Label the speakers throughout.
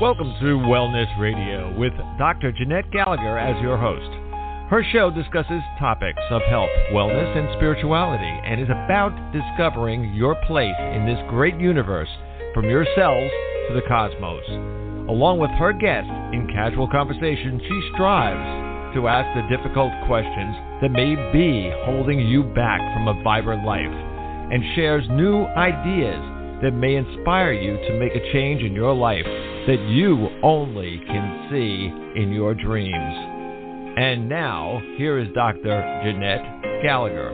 Speaker 1: Welcome to Wellness Radio with Dr. Jeanette Gallagher as your host. Her show discusses topics of health, wellness, and spirituality and is about discovering your place in this great universe from your cells to the cosmos. Along with her guests in casual conversation, she strives to ask the difficult questions that may be holding you back from a vibrant life and shares new ideas that may inspire you to make a change in your life that you only can see in your dreams. And now, here is Dr. Jeanette Gallagher.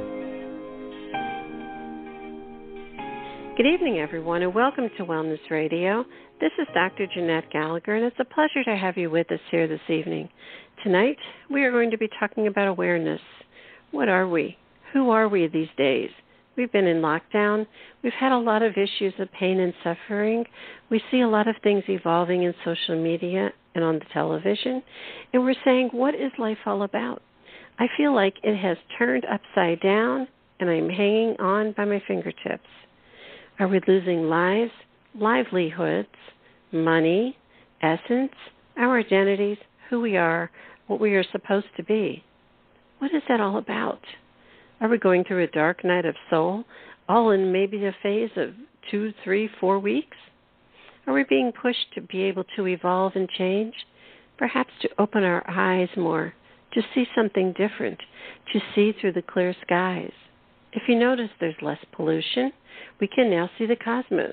Speaker 2: Good evening, everyone, and welcome to Wellness Radio. This is Dr. Jeanette Gallagher, and it's a pleasure to have you with us here this evening. Tonight, we are going to be talking about awareness. What are we? Who are we these days? We've been in lockdown. We've had a lot of issues of pain and suffering. We see a lot of things evolving in social media and on the television. And we're saying, what is life all about? I feel like it has turned upside down, and I'm hanging on by my fingertips. Are we losing lives, livelihoods, money, essence, our identities, who we are, what we are supposed to be? What is that all about? Are we going through a dark night of soul, all in maybe a phase of 2, 3, 4 weeks? Are we being pushed to be able to evolve and change? Perhaps to open our eyes more, to see something different, to see through the clear skies. If you notice there's less pollution, we can now see the cosmos.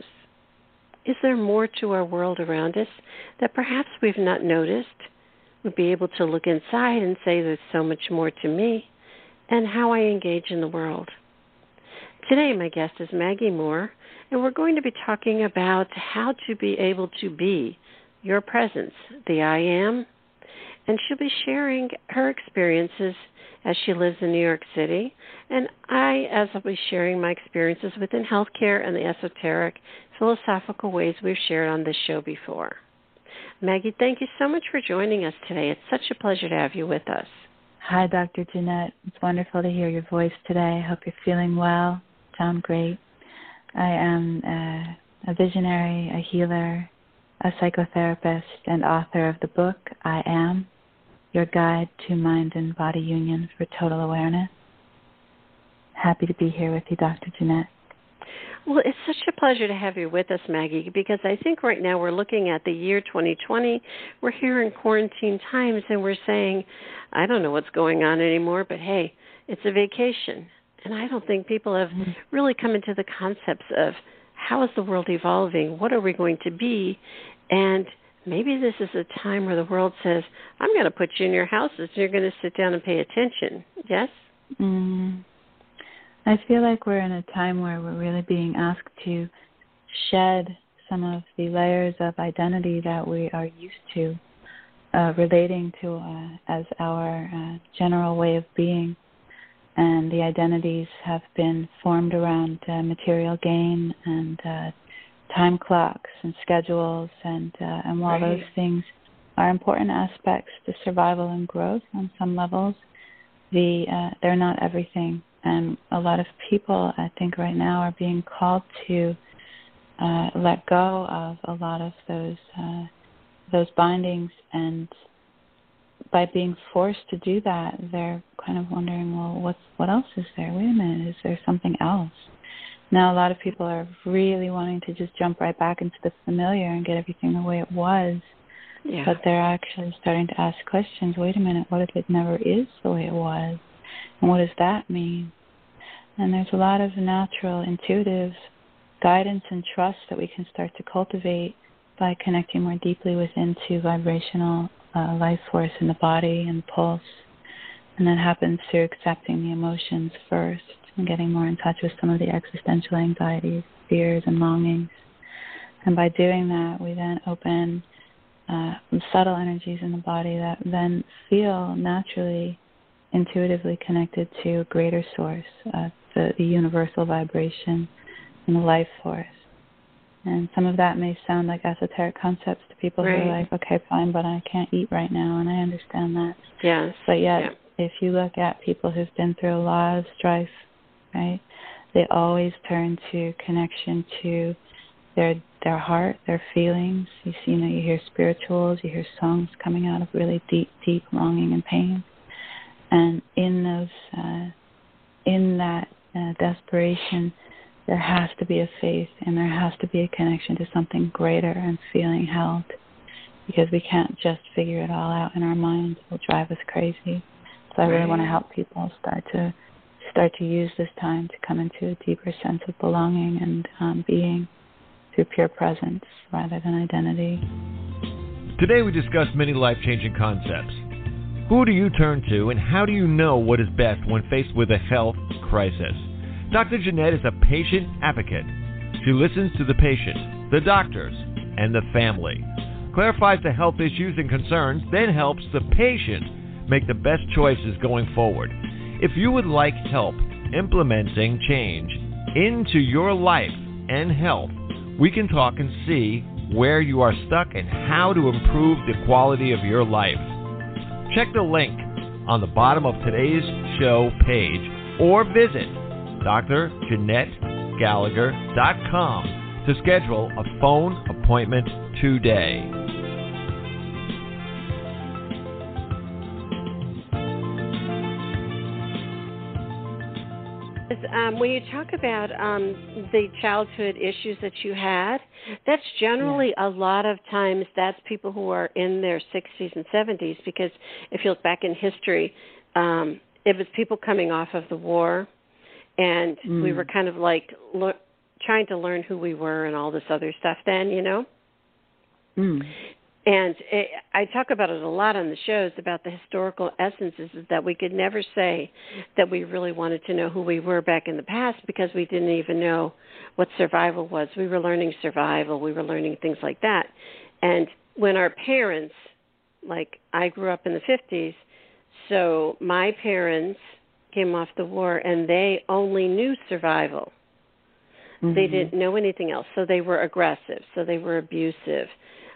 Speaker 2: Is there more to our world around us that perhaps we've not noticed? We'll be able to look inside and say there's so much more to me and how I engage in the world. Today, my guest is Maggie Moore, and we're going to be talking about how to be able to be your presence, the I am, and she'll be sharing her experiences as she lives in New York City, and as I'll be sharing my experiences within healthcare and the esoteric, philosophical ways we've shared on this show before. Maggie, thank you so much for joining us today. It's such a pleasure to have you with us.
Speaker 3: Hi, Dr. Jeanette. It's wonderful to hear your voice today. I hope you're feeling well. Sound great. I am a visionary, a healer, a psychotherapist, and author of the book, I Am, Your Guide to Mind and Body Union for Total Awareness. Happy to be here with you, Dr. Jeanette.
Speaker 2: Well, it's such a pleasure to have you with us, Maggie, because I think right now we're looking at the year 2020. We're here in quarantine times, and we're saying, I don't know what's going on anymore, but hey, it's a vacation. And I don't think people have really come into the concepts of how is the world evolving? What are we going to be? And maybe this is a time where the world says, I'm going to put you in your houses, and you're going to sit down and pay attention. Yes?
Speaker 3: I feel like we're in a time where we're really being asked to shed some of the layers of identity that we are used to relating to as our general way of being. And the identities have been formed around material gain and time clocks and schedules. And while those things are important aspects to survival and growth on some levels, they're not everything. And a lot of people, I think, right now are being called to let go of a lot of those bindings. And by being forced to do that, they're kind of wondering, well, what else is there? Wait a minute, is there something else? Now, a lot of people are really wanting to just jump right back into the familiar and get everything the way it was. Yeah. But they're actually starting to ask questions. Wait a minute, what if it never is the way it was? And what does that mean? And there's a lot of natural, intuitive guidance and trust that we can start to cultivate by connecting more deeply into vibrational life force in the body and pulse. And that happens through accepting the emotions first and getting more in touch with some of the existential anxieties, fears, and longings. And by doing that, we then open subtle energies in the body that then feel naturally, intuitively connected to a greater source, the universal vibration and the life force. And some of that may sound like esoteric concepts to people who are like, okay, fine, but I can't eat right now, and I understand that.
Speaker 2: Yes.
Speaker 3: But yet, if you look at people who've been through a lot of strife, right, they always turn to connection to their heart, their feelings. You hear spirituals, you hear songs coming out of really deep, deep longing and pain. And in that desperation, there has to be a faith, and there has to be a connection to something greater and feeling held, because we can't just figure it all out in our minds. It will drive us crazy. So I really want to help people start to use this time to come into a deeper sense of belonging and being through pure presence rather than identity.
Speaker 1: Today we discuss many life-changing concepts. Who do you turn to, and how do you know what is best when faced with a health crisis? Dr. Jeanette is a patient advocate. She listens to the patient, the doctors, and the family, clarifies the health issues and concerns, then helps the patient make the best choices going forward. If you would like help implementing change into your life and health, we can talk and see where you are stuck and how to improve the quality of your life. Check the link on the bottom of today's show page or visit drjeanettegallagher.com to schedule a phone appointment today.
Speaker 2: When you talk about the childhood issues that you had, that's generally a lot of times that's people who are in their 60s and 70s, because if you look back in history, it was people coming off of the war, and we were kind of like trying to learn who we were and all this other stuff then, you know? And I talk about it a lot on the shows about the historical essences, is that we could never say that we really wanted to know who we were back in the past, because we didn't even know what survival was. We were learning survival. We were learning things like that. And when our parents, like I grew up in the 50s, so my parents came off the war and they only knew survival. They didn't know anything else. So they were aggressive. So they were abusive.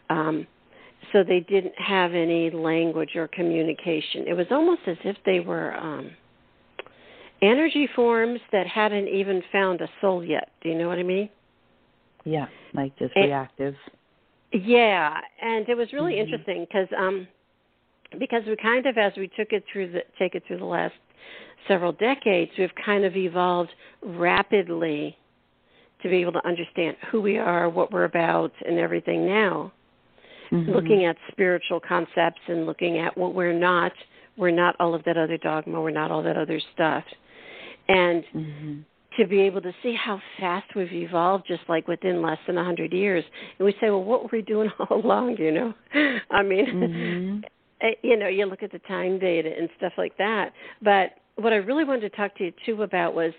Speaker 2: So they didn't have any language or communication. It was almost as if they were energy forms that hadn't even found a soul yet. Do you know what I mean?
Speaker 3: Yeah, like just reactive.
Speaker 2: Yeah, and it was really interesting because we kind of, as we take it through the last several decades, we've kind of evolved rapidly to be able to understand who we are, what we're about, and everything now. Looking at spiritual concepts and looking at what we're not all of that other dogma, we're not all that other stuff. And to be able to see how fast we've evolved just like within less than 100 years. And we say, well, what were we doing all along, you know? I mean, you know, you look at the time data and stuff like that. But what I really wanted to talk to you, too, about was,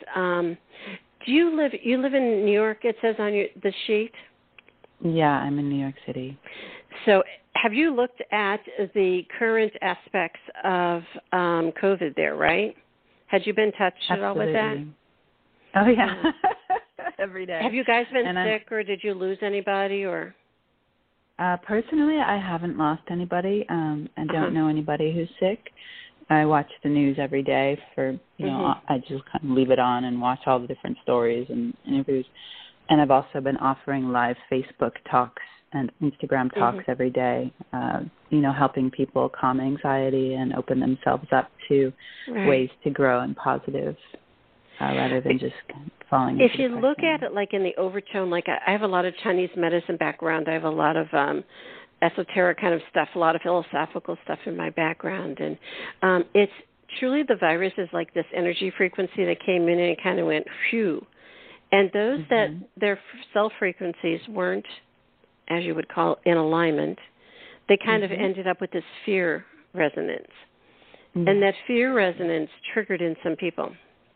Speaker 2: you live in New York, it says on the sheet?
Speaker 3: Yeah, I'm in New York City.
Speaker 2: So have you looked at the current aspects of COVID there, right? Had you been touched at all with that?
Speaker 3: Oh, yeah. Every day.
Speaker 2: Have you guys been sick, or did you lose anybody? Or
Speaker 3: personally, I haven't lost anybody. I don't know anybody who's sick. I watch the news every day for, you know, I just kind of leave it on and watch all the different stories and interviews. And I've also been offering live Facebook talks and Instagram talks every day, you know, helping people calm anxiety and open themselves up to ways to grow in positive rather than just falling into
Speaker 2: If you look at it like in the overtone, like I have a lot of Chinese medicine background. I have a lot of esoteric kind of stuff, a lot of philosophical stuff in my background. And it's truly the virus is like this energy frequency that came in and it kind of went, phew. And those that their cell frequencies weren't, as you would call, in alignment, they kind of ended up with this fear resonance. And that fear resonance triggered in some people.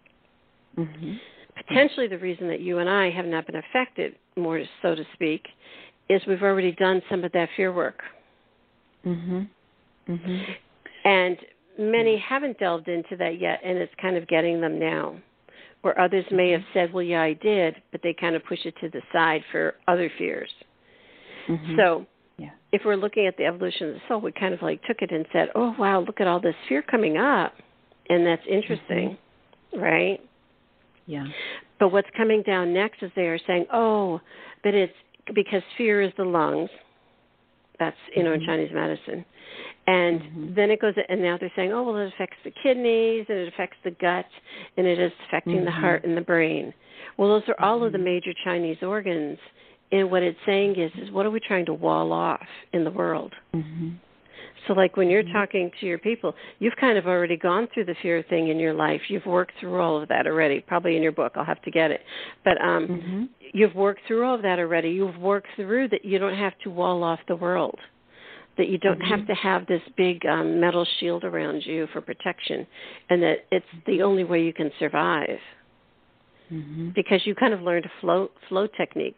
Speaker 2: Potentially the reason that you and I have not been affected, more so to speak, is we've already done some of that fear work. And many haven't delved into that yet, and it's kind of getting them now. Where others may have said, well, yeah, I did, but they kind of push it to the side for other fears. So if we're looking at the evolution of the soul, we kind of like took it and said, oh, wow, look at all this fear coming up. And that's interesting, right?
Speaker 3: Yeah.
Speaker 2: But what's coming down next is they are saying, oh, but it's because fear is the lungs. That's, in Chinese medicine. And then it goes, and now they're saying, oh, well, it affects the kidneys, and it affects the gut, and it is affecting the heart and the brain. Well, those are all of the major Chinese organs. And what it's saying is what are we trying to wall off in the world? So like when you're talking to your people, you've kind of already gone through the fear thing in your life. You've worked through all of that already, probably in your book. I'll have to get it. But you've worked through all of that already. You've worked through that you don't have to wall off the world, that you don't have to have this big metal shield around you for protection, and that it's the only way you can survive. Because you kind of learned flow techniques,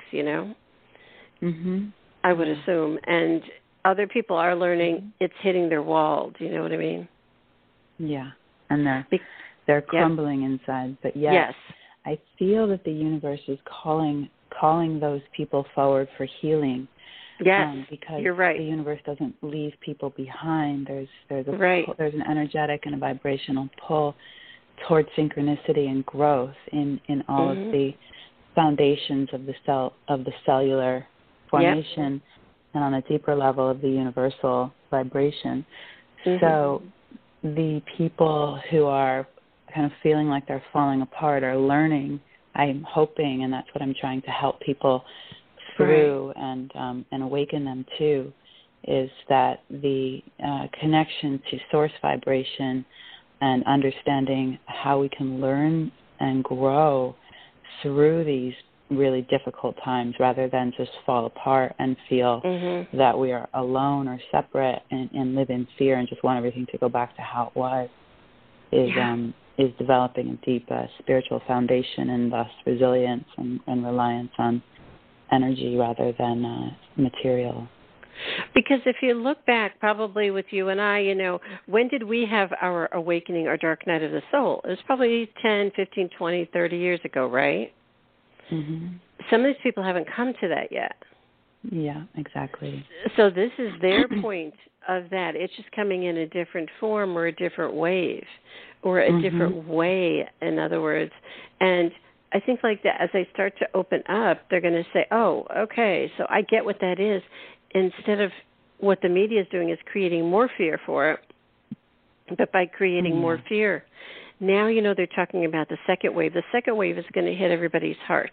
Speaker 2: I would assume. And other people are learning it's hitting their wall. Do you know what I mean?
Speaker 3: Yeah. And they're crumbling inside. But yes, I feel that the universe is calling those people forward for healing.
Speaker 2: Yes,
Speaker 3: because
Speaker 2: you're right.
Speaker 3: The universe doesn't leave people behind. There's an energetic and a vibrational pull towards synchronicity and growth in all of the foundations of the cellular formation, and on a deeper level of the universal vibration. So the people who are kind of feeling like they're falling apart are learning. I'm hoping, and that's what I'm trying to help people through and awaken them to, is that the connection to source vibration and understanding how we can learn and grow through these really difficult times rather than just fall apart and feel that we are alone or separate and live in fear and just want everything to go back to how it was, is developing a deep spiritual foundation and thus resilience and reliance on energy rather than material.
Speaker 2: Because if you look back, probably with you and I, when did we have our awakening, our dark night of the soul? It was probably 10, 15, 20, 30 years ago, right? Some of these people haven't come to that yet.
Speaker 3: Yeah, exactly.
Speaker 2: So this is their point of that. It's just coming in a different form or a different wave or a different way, in other words. And I think like that, as they start to open up, they're going to say, oh, okay, so I get what that is. Instead of what the media is doing is creating more fear for it, but by creating more fear, now, they're talking about the second wave. The second wave is going to hit everybody's heart.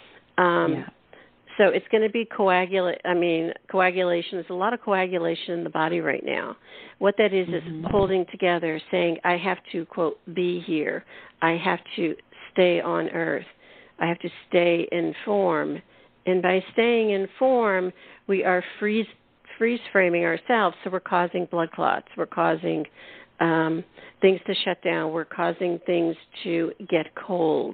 Speaker 2: So it's going to be coagulation. There's a lot of coagulation in the body right now. What that is holding together, saying, I have to, quote, be here. I have to stay on Earth. I have to stay in form. And by staying in form, we are freeze-framing ourselves. So we're causing blood clots. We're causing things to shut down. We're causing things to get cold.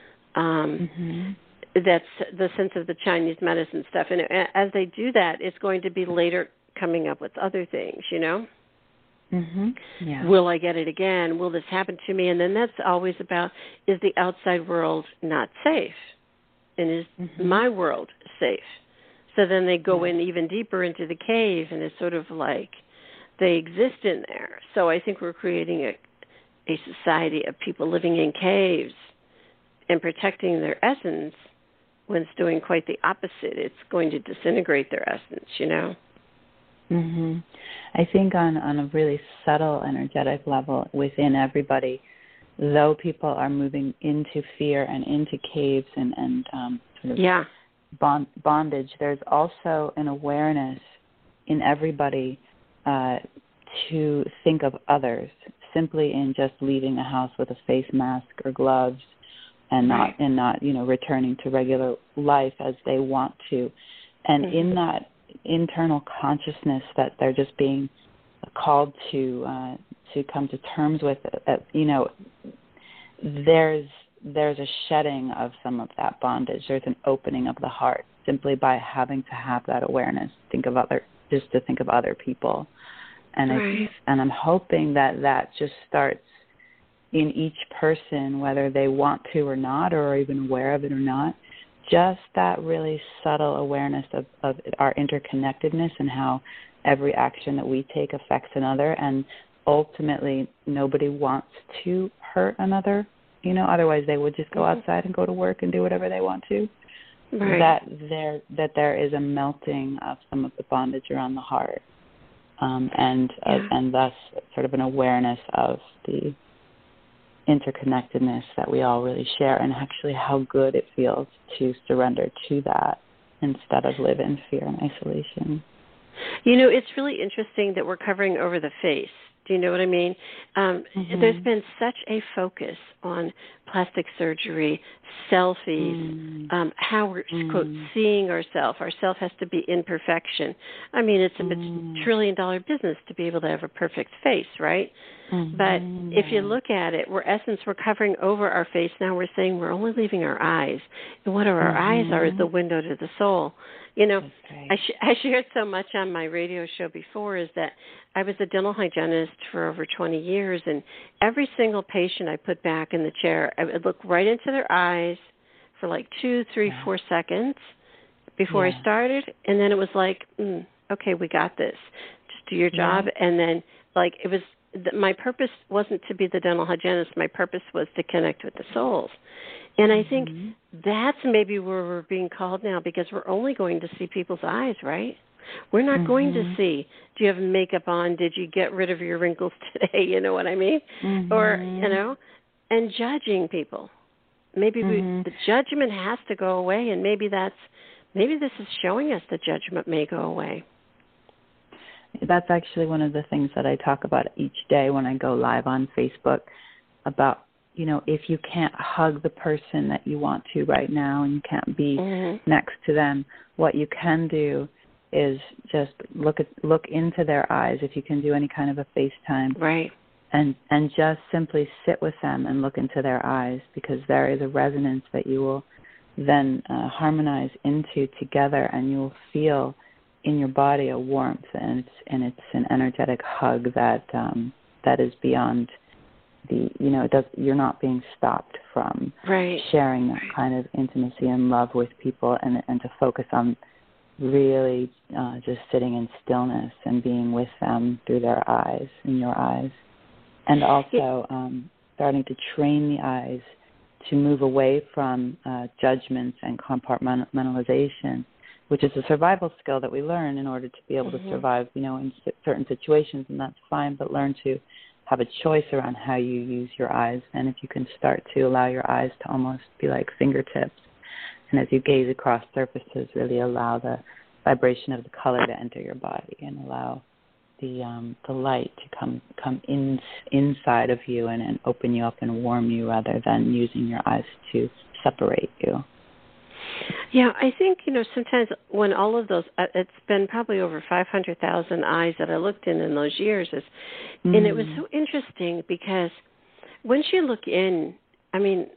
Speaker 2: That's the sense of the Chinese medicine stuff. And as they do that, it's going to be later coming up with other things, Will I get it again? Will this happen to me? And then that's always about, is the outside world not safe? And is my world safe? So then they go in even deeper into the cave, and it's sort of like they exist in there. So I think we're creating a society of people living in caves and protecting their essence when it's doing quite the opposite. It's going to disintegrate their essence,
Speaker 3: I think on a really subtle energetic level within everybody, though people are moving into fear and into caves and sort of bondage, there's also an awareness in everybody to think of others simply in just leaving the house with a face mask or gloves and not returning to regular life as they want to. And in that internal consciousness that they're just being called to come to terms with, there's a shedding of some of that bondage. There's an opening of the heart simply by having to have that awareness, think of other people. And and I'm hoping that just starts in each person, whether they want to or not, or are even aware of it or not, just that really subtle awareness of our interconnectedness and how every action that we take affects another. And ultimately, nobody wants to hurt another. Otherwise they would just go outside and go to work and do whatever they want to.
Speaker 2: right.
Speaker 3: that there is a melting of some of the bondage around the heart, and thus sort of an awareness of the interconnectedness that we all really share, and actually how good it feels to surrender to that instead of live in fear and isolation.
Speaker 2: It's really interesting that we're covering over the face. Do you know what I mean? There's been such a focus on plastic surgery, selfies, how we're, quote, seeing ourselves. Ourself has to be in perfection. I mean, it's a $1 trillion business to be able to have a perfect face, right? But if you look at it, we're covering over our face. Now we're saying we're only leaving our eyes. And what our eyes are is the window to the soul. I shared so much on my radio show before is that I was a dental hygienist for over 20 years, and every single patient I put back in the chair, I would look right into their eyes for like 2, 3, 4 seconds before I started, and then it was like, okay, we got this. Just do your job. And then, like, it was my purpose wasn't to be the dental hygienist. My purpose was to connect with the souls. And I think that's maybe where we're being called now, because we're only going to see people's eyes, right? We're not going to see, do you have makeup on? Did you get rid of your wrinkles today? You know what I mean? Or, and judging people. Maybe the judgment has to go away, and maybe this is showing us the judgment may go away.
Speaker 3: That's actually one of the things that I talk about each day when I go live on Facebook about, if you can't hug the person that you want to right now and you can't be next to them, what you can do is just look into their eyes, if you can do any kind of a FaceTime.
Speaker 2: Right.
Speaker 3: And just simply sit with them and look into their eyes, because there is a resonance that you will then harmonize into together, and you will feel in your body a warmth, and it's an energetic hug that is beyond the, you're not being stopped from sharing that kind of intimacy and love with people, and to focus on really just sitting in stillness and being with them through their eyes, in your eyes. And also starting to train the eyes to move away from judgments and compartmentalization, which is a survival skill that we learn in order to be able to survive, in certain situations, and that's fine, but learn to have a choice around how you use your eyes. And if you can start to allow your eyes to almost be like fingertips, and as you gaze across surfaces, really allow the vibration of the color to enter your body, and allow the light to come inside of you and open you up and warm you, rather than using your eyes to separate you.
Speaker 2: Yeah, I think, sometimes when all of those, it's been probably over 500,000 eyes that I looked in those years, and it was so interesting, because once you look in, I mean,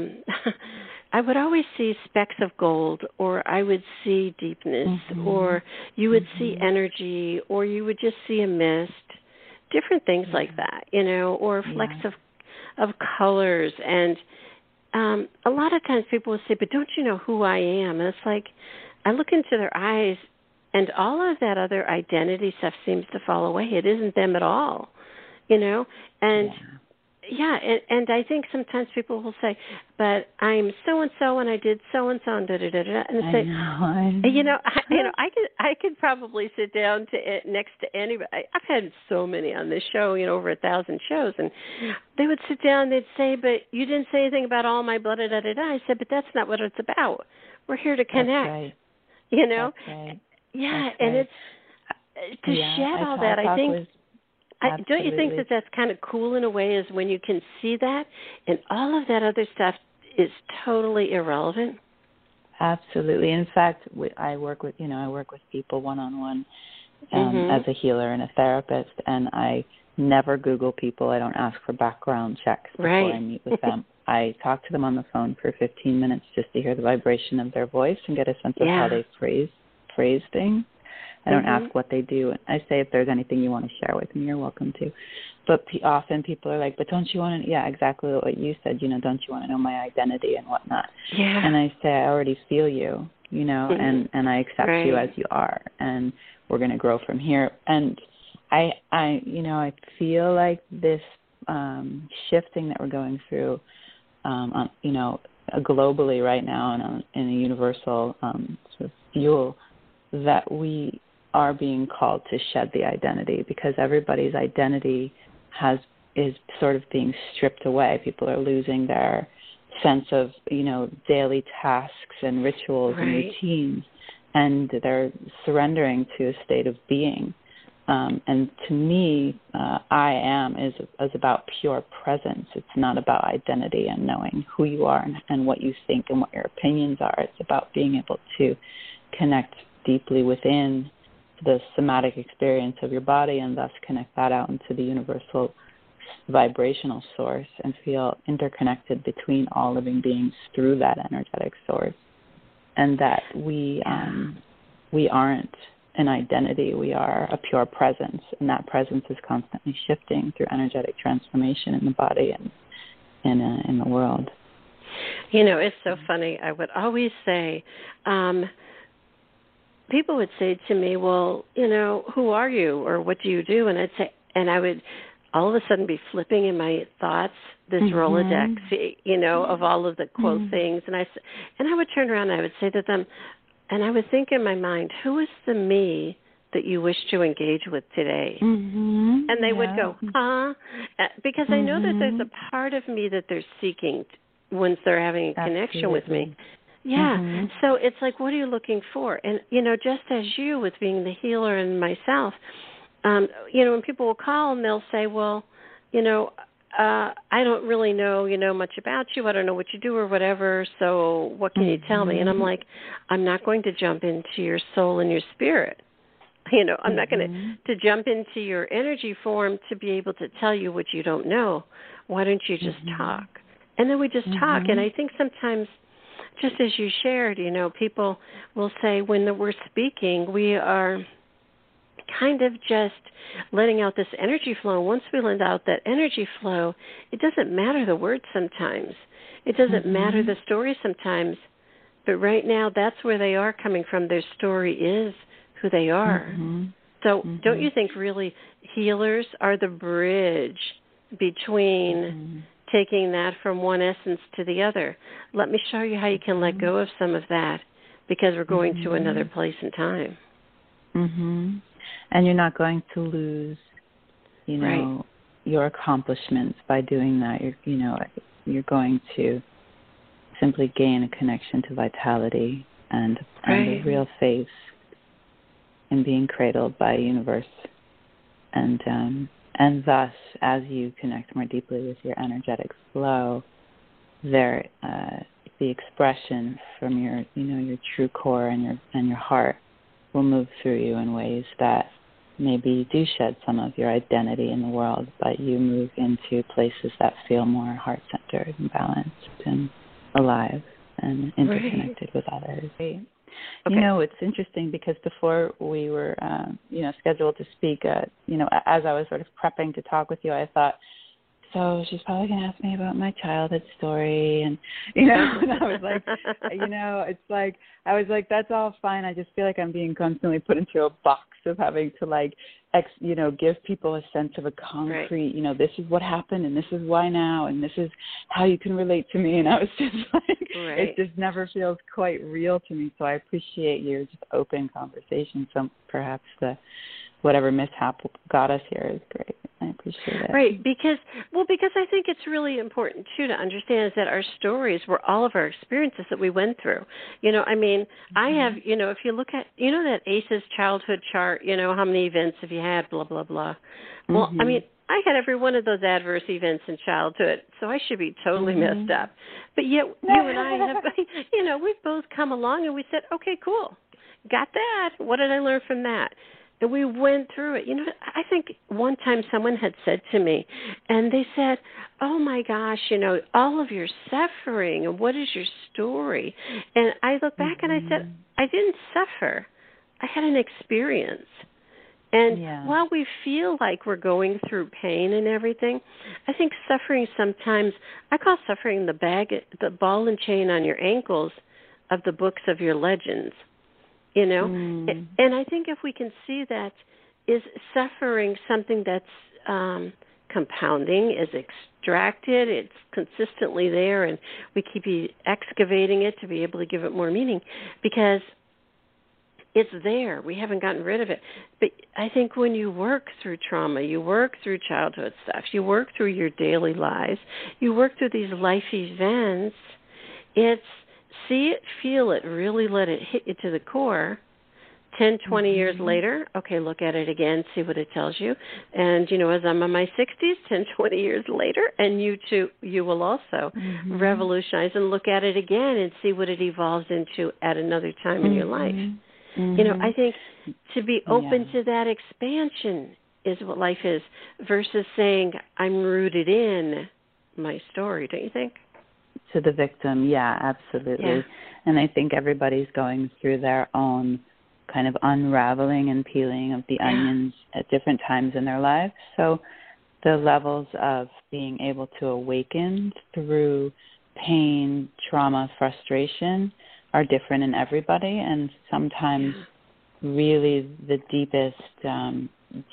Speaker 2: I would always see specks of gold, or I would see deepness, or you would see energy, or you would just see a mist, different things like that, or flecks of colors. And a lot of times people will say, but don't you know who I am? And it's like, I look into their eyes, and all of that other identity stuff seems to fall away. It isn't them at all, and and I think sometimes people will say, but I'm so-and-so, and I did so-and-so, and da-da-da-da, and say, I could probably sit down next to anybody. I've had so many on this show, over 1,000 shows, and they would sit down, they'd say, but you didn't say anything about all my blah, da-da-da-da. I said, but that's not what it's about. We're here to connect,
Speaker 3: That's right.
Speaker 2: That's
Speaker 3: right.
Speaker 2: Yeah,
Speaker 3: That's
Speaker 2: and
Speaker 3: right.
Speaker 2: it's to shed all that, I think. Don't you think that that's kind of cool in a way, is when you can see that, and all of that other stuff is totally irrelevant?
Speaker 3: Absolutely. In fact, I work with people one-on-one as a healer and a therapist, and I never Google people. I don't ask for background checks before I meet with them. I talk to them on the phone for 15 minutes just to hear the vibration of their voice and get a sense of how they phrase things. I don't ask what they do. I say, if there's anything you want to share with me, you're welcome to. But often people are like, but don't you want to, exactly what you said, don't you want to know my identity and whatnot? Yeah. And I say, I already feel you, and I accept you as you are, and we're going to grow from here. And I feel like this shifting that we're going through, globally right now in a universal sort of fuel, that we are being called to shed the identity, because everybody's identity is sort of being stripped away. People are losing their sense of, daily tasks and rituals and routines, and they're surrendering to a state of being. And to me, I am is about pure presence. It's not about identity and knowing who you are and what you think and what your opinions are. It's about being able to connect deeply within the somatic experience of your body and thus connect that out into the universal vibrational source and feel interconnected between all living beings through that energetic source. And that we aren't an identity, we are a pure presence, and that presence is constantly shifting through energetic transformation in the body and in the world.
Speaker 2: It's so funny. I would always say, people would say to me, well, who are you or what do you do? And I'd say, and I would all of a sudden be flipping in my thoughts this Rolodex, of all of the quote things. And I would turn around and I would say to them, and I would think in my mind, who is the me that you wish to engage with today? And they would go, huh? Because I know that there's a part of me that they're seeking once they're having a connection with me. Yeah. So it's like, what are you looking for? And, just as you with being the healer and myself, when people will call and they'll say, well, I don't really know, much about you. I don't know what you do or whatever. So what can you tell me? And I'm like, I'm not going to jump into your soul and your spirit. I'm not going to jump into your energy form to be able to tell you what you don't know. Why don't you just talk? And then we just talk. And I think sometimes, just as you shared, people will say when we're speaking, we are kind of just letting out this energy flow. Once we let out that energy flow, it doesn't matter the words sometimes. It doesn't matter the story sometimes. But right now, that's where they are coming from. Their story is who they are. So don't you think really healers are the bridge between taking that from one essence to the other? Let me show you how you can let go of some of that, because we're going to another place in time.
Speaker 3: And you're not going to lose, your accomplishments by doing that. You're going to simply gain a connection to vitality and a real faith in being cradled by a universe. And thus, as you connect more deeply with your energetic flow, the expression from your true core and your heart will move through you in ways that maybe you do shed some of your identity in the world, but you move into places that feel more heart-centered and balanced and alive and interconnected with others. Okay. It's interesting because before we were, scheduled to speak, as I was sort of prepping to talk with you, I thought, so she's probably going to ask me about my childhood story. And, and I was like, it's like, I was like, that's all fine. I just feel like I'm being constantly put into a box of having to give people a sense of a concrete, this is what happened and this is why now and this is how you can relate to me. And I was just like, it just never feels quite real to me. So I appreciate your just open conversation. So perhaps whatever mishap got us here is great. I appreciate it.
Speaker 2: Right, because I think it's really important, too, to understand is that our stories were all of our experiences that we went through. I have, if you look at, that ACEs childhood chart, how many events have you had, blah, blah, blah. Well, I had every one of those adverse events in childhood, so I should be totally messed up. But yet you and I have, we've both come along and we said, okay, cool, got that. What did I learn from that? And we went through it. I think one time someone had said to me, and they said, oh, my gosh, all of your suffering, and what is your story? And I looked back and I said, I didn't suffer. I had an experience. And while we feel like we're going through pain and everything, I think suffering sometimes, I call suffering the ball and chain on your ankles of the books of your legends. And I think if we can see that, is suffering something that's compounding, is distracted. It's consistently there, and we keep excavating it to be able to give it more meaning because it's there. We haven't gotten rid of it. But I think when you work through trauma, you work through childhood stuff, you work through your daily lives, you work through these life events, it's see it, feel it, really let it hit you to the core. 10, 20 years later, okay, look at it again, see what it tells you. And, as I'm in my 60s, 10, 20 years later, and you too, you will also revolutionize and look at it again and see what it evolves into at another time in your life. I think to be open to that expansion is what life is versus saying, I'm rooted in my story, don't you think?
Speaker 3: To the victim, yeah, absolutely. Yeah. And I think everybody's going through their own kind of unraveling and peeling of the onions at different times in their lives. So the levels of being able to awaken through pain, trauma, frustration are different in everybody, and sometimes really the deepest, and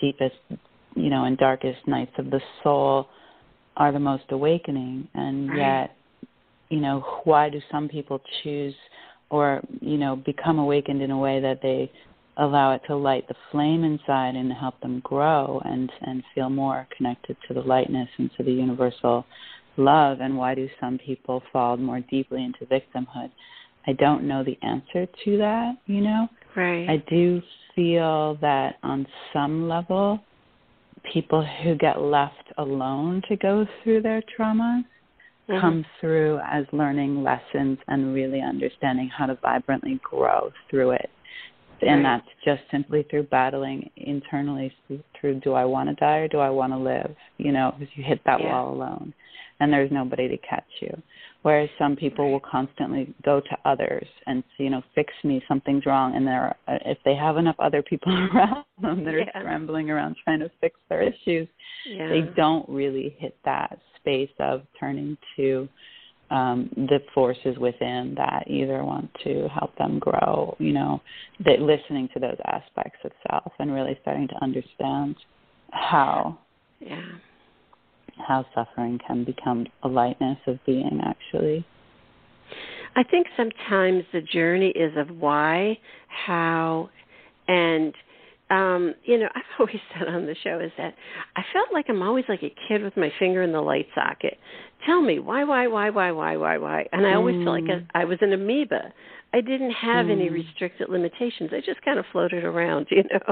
Speaker 3: darkest nights of the soul are the most awakening. And yet, why do some people choose or, become awakened in a way that they allow it to light the flame inside and help them grow and feel more connected to the lightness and to the universal love? And why do some people fall more deeply into victimhood? I don't know the answer to that,
Speaker 2: Right.
Speaker 3: I do feel that on some level, people who get left alone to go through their traumas come through as learning lessons and really understanding how to vibrantly grow through it. And that's just simply through battling internally through, do I want to die or do I want to live? Because you hit that wall alone and there's nobody to catch you. Whereas some people will constantly go to others and, fix me, something's wrong. And if they have enough other people around them that are scrambling around trying to fix their issues, they don't really hit that space of turning to the forces within that either want to help them grow, that listening to those aspects of self and really starting to understand how suffering can become a lightness of being, actually.
Speaker 2: I think sometimes the journey is of why, how, and I've always said on the show is that I felt like I'm always like a kid with my finger in the light socket. Tell me, why? And I always felt like I was an amoeba. I didn't have any restricted limitations. I just kind of floated around,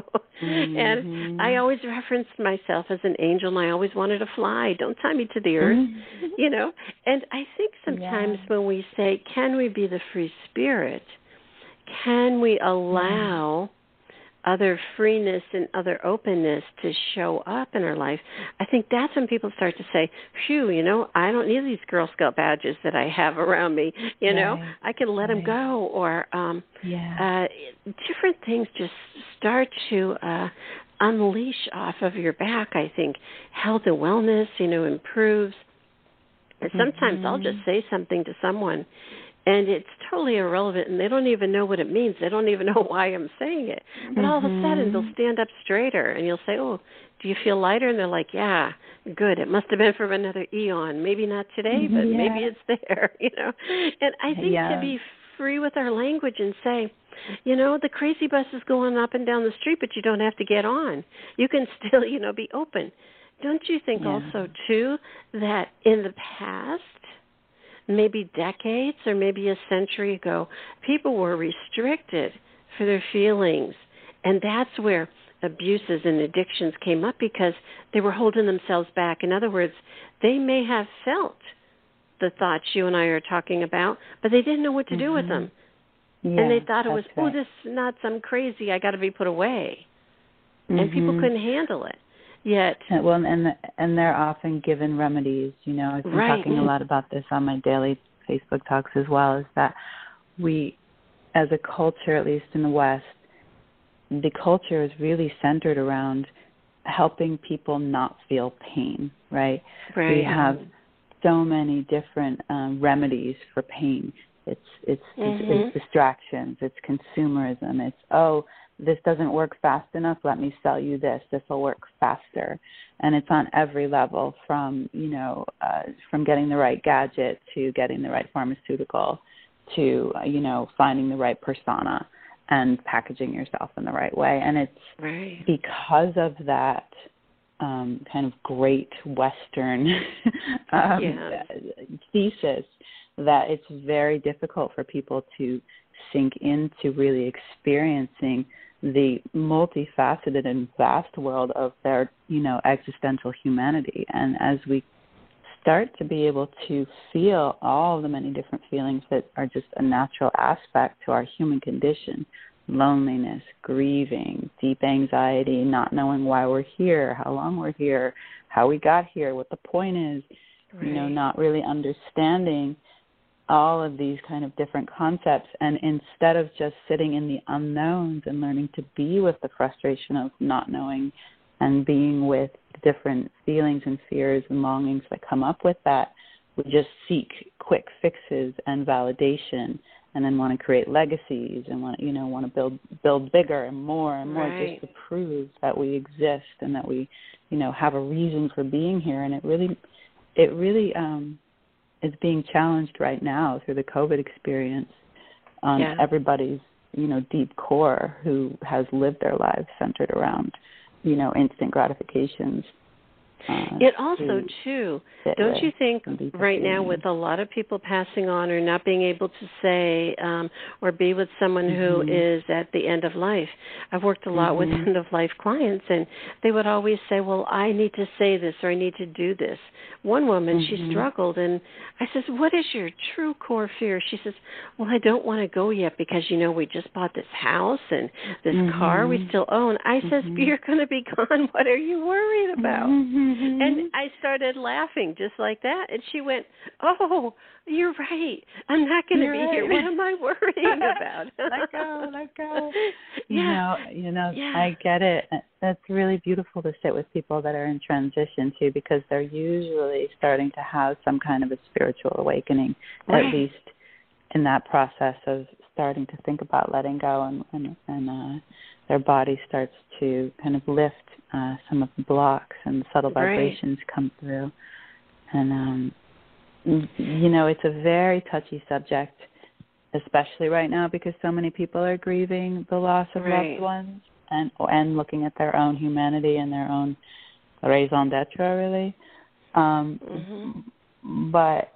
Speaker 2: And I always referenced myself as an angel, and I always wanted to fly. Don't tie me to the earth, And I think sometimes when we say, can we be the free spirit, can we allow other freeness and other openness to show up in our life, I think that's when people start to say, phew, I don't need these Girl Scout badges that I have around me, I can let them go, or different things just start to unleash off of your back. I think health and wellness, improves. And sometimes I'll just say something to someone, and it's totally irrelevant, and they don't even know what it means. They don't even know why I'm saying it. But all of a sudden, they'll stand up straighter, and you'll say, oh, do you feel lighter? And they're like, yeah, good. It must have been from another eon. Maybe not today, but maybe it's there, And I think to be free with our language and say, the crazy bus is going up and down the street, but you don't have to get on. You can still, be open. Don't you think also, too, that in the past, maybe decades or maybe a century ago, people were restricted for their feelings. And that's where abuses and addictions came up, because they were holding themselves back. In other words, they may have felt the thoughts you and I are talking about, but they didn't know what to do with them. And they thought it was, this is not some crazy, I got to be put away. And people couldn't handle it. Yet,
Speaker 3: well, and they're often given remedies. I've been talking a lot about this on my daily Facebook talks as well. Is that we, as a culture, at least in the West, the culture is really centered around helping people not feel pain. Right. We have so many different remedies for pain. It's distractions. It's consumerism. It's this doesn't work fast enough, let me sell you this. This will work faster. And it's on every level, from, from getting the right gadget to getting the right pharmaceutical to, finding the right persona and packaging yourself in the right way. And it's because of that kind of great Western thesis that it's very difficult for people to sink into really experiencing the multifaceted and vast world of their, existential humanity. And as we start to be able to feel all the many different feelings that are just a natural aspect to our human condition, loneliness, grieving, deep anxiety, not knowing why we're here, how long we're here, how we got here, what the point is, not really understanding all of these kind of different concepts. And instead of just sitting in the unknowns and learning to be with the frustration of not knowing and being with different feelings and fears and longings that come up with that, we just seek quick fixes and validation, and then want to create legacies and want to build bigger and more just to prove that we exist and that we, have a reason for being here. And it really is being challenged right now through the COVID experience on everybody's, deep core who has lived their lives centered around, instant gratifications.
Speaker 2: It also, too, don't you think right now with a lot of people passing on or not being able to say or be with someone who is at the end of life, I've worked a lot with end-of-life clients, and they would always say, well, I need to say this or I need to do this. One woman, she struggled, and I says, what is your true core fear? She says, well, I don't want to go yet because, we just bought this house and this car we still own. I says, but you're going to be gone. What are you worried about? And I started laughing just like that. And she went, oh, you're right. I'm not going to be here. What am I worrying about?
Speaker 3: Let go. I get it. That's really beautiful to sit with people that are in transition too, because they're usually starting to have some kind of a spiritual awakening, at least in that process of starting to think about letting go, and their body starts to kind of lift some of the blocks, and subtle vibrations come through. And, it's a very touchy subject, especially right now because so many people are grieving the loss of loved ones and looking at their own humanity and their own raison d'etre, really. But,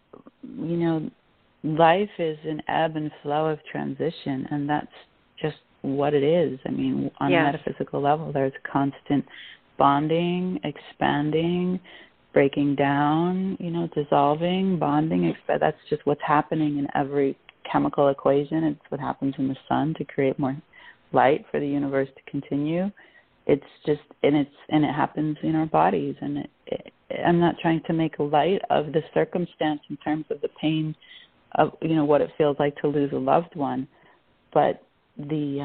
Speaker 3: life is an ebb and flow of transition, and that's just what it is. I mean, on a metaphysical level, there's constant bonding, expanding, breaking down, dissolving, bonding. That's just what's happening in every chemical equation. It's what happens in the sun to create more light for the universe to continue. It's just, and it happens in our bodies. And I'm not trying to make light of the circumstance in terms of the pain of, what it feels like to lose a loved one, but the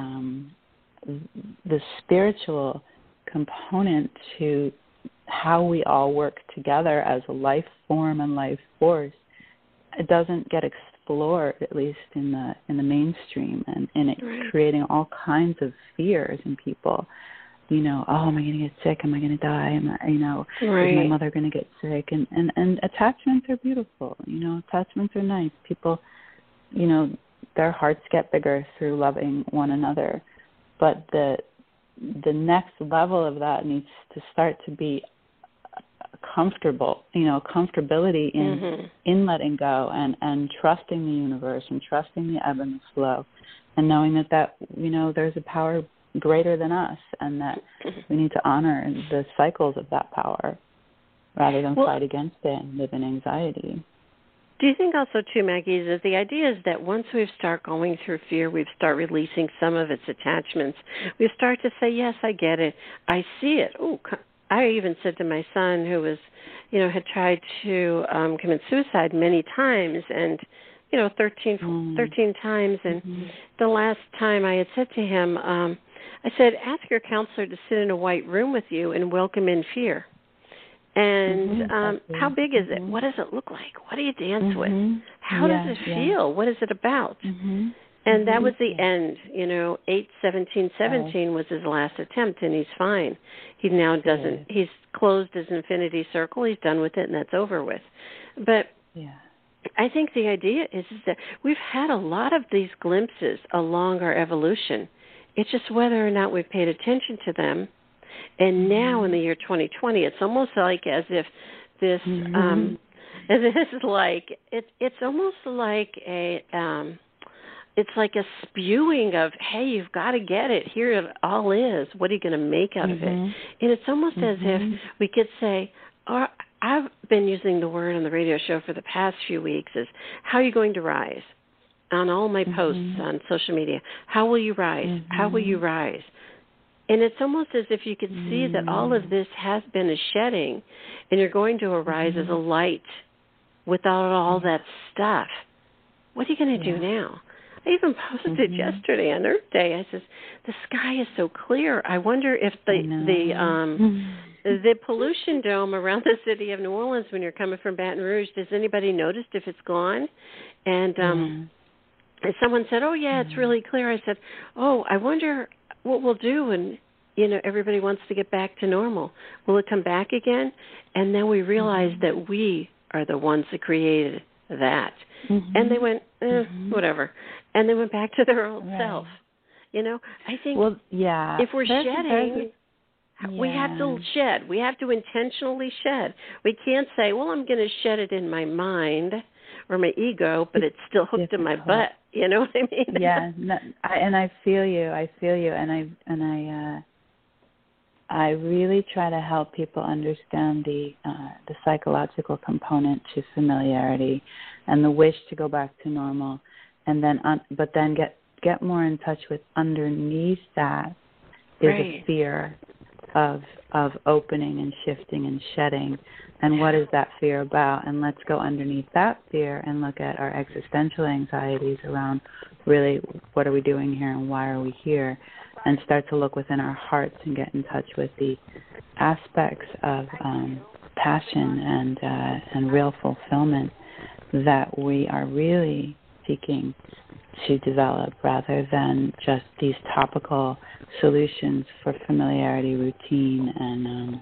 Speaker 3: spiritual component to how we all work together as a life form and life force, it doesn't get explored, at least in the mainstream, and it's creating all kinds of fears in people. Oh, am I going to get sick? Am I going to die? Is my mother going to get sick? And attachments are beautiful. Attachments are nice. People, their hearts get bigger through loving one another. But the next level of that needs to start to be comfortable, comfortability in letting go and trusting the universe and trusting the ebb and the flow, and knowing that there's a power greater than us, and that we need to honor the cycles of that power rather than fight against it and live in anxiety.
Speaker 2: Do you think also, too, Maggie, that the idea is that once we start going through fear, we start releasing some of its attachments. We start to say, yes, I get it. I see it. Oh, I even said to my son, who was, had tried to commit suicide many times, and 13 times. And the last time I had said to him, I said, ask your counselor to sit in a white room with you and welcome in fear. And how big is it? What does it look like? What do you dance with? How does it feel? What is it about? And that was the end. 8/17/17 was his last attempt, and he's fine. He now doesn't. He's closed his infinity circle. He's done with it, and that's over with. But I think the idea is that we've had a lot of these glimpses along our evolution. It's just whether or not we've paid attention to them. And now in the year 2020, it's almost like as if this it's almost like it's like a spewing of, hey, you've got to get it. Here it all is. What are you going to make out of it? And it's almost as if we could say, I've been using the word on the radio show for the past few weeks is, how are you going to rise? On all my posts on social media, how will you rise? How will you rise? And it's almost as if you could see that all of this has been a shedding, and you're going to arise as a light without all that stuff. What are you going to do now? I even posted yesterday on Earth Day. I says, the sky is so clear. I wonder if the pollution dome around the city of New Orleans, when you're coming from Baton Rouge, does anybody notice if it's gone? And someone said, oh, yeah, it's really clear. I said, oh, I wonder what we'll do when, everybody wants to get back to normal. Will it come back again? And then we realized that we are the ones that created that. And they went, whatever. And they went back to their old self. I think if we're shedding, we have to shed. We have to intentionally shed. We can't say, well, I'm going to shed it in my mind or my ego, but it's still hooked in my butt. You know what I mean?
Speaker 3: Yeah, and I feel you. I really try to help people understand the psychological component to familiarity and the wish to go back to normal, and then but then get more in touch with underneath that is a fear of opening and shifting and shedding. And what is that fear about? And let's go underneath that fear and look at our existential anxieties around really what are we doing here and why are we here, and start to look within our hearts and get in touch with the aspects of passion and real fulfillment that we are really seeking to develop, rather than just these topical solutions for familiarity, routine, and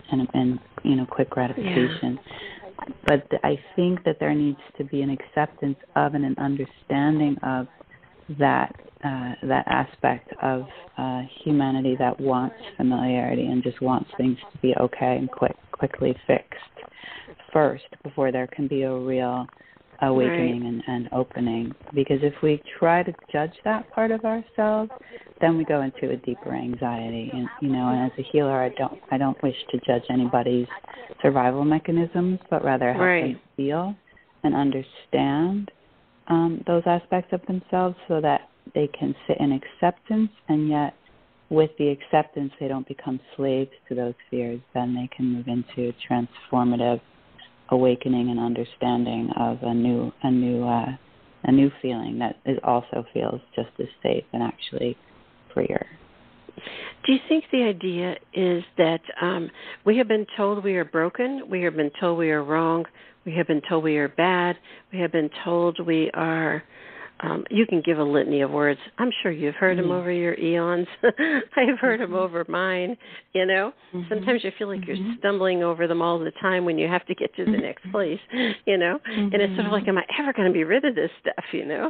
Speaker 3: quick gratification. But I think that there needs to be an acceptance of and an understanding of that aspect of humanity that wants familiarity and just wants things to be okay and quickly fixed first before there can be a real awakening and opening. Because if we try to judge that part of ourselves, then we go into a deeper anxiety. And and as a healer, I don't wish to judge anybody's survival mechanisms, but rather help them feel and understand those aspects of themselves so that they can sit in acceptance, and yet with the acceptance they don't become slaves to those fears. Then they can move into transformative awakening and understanding of a new feeling that also feels just as safe and actually freer.
Speaker 2: Do you think the idea is that we have been told we are broken, we have been told we are wrong, we have been told we are bad, we have been told we are, you can give a litany of words. I'm sure you've heard them over your eons. I've heard them over mine, Sometimes you feel like you're stumbling over them all the time when you have to get to the next place, And it's sort of like, am I ever going to be rid of this stuff,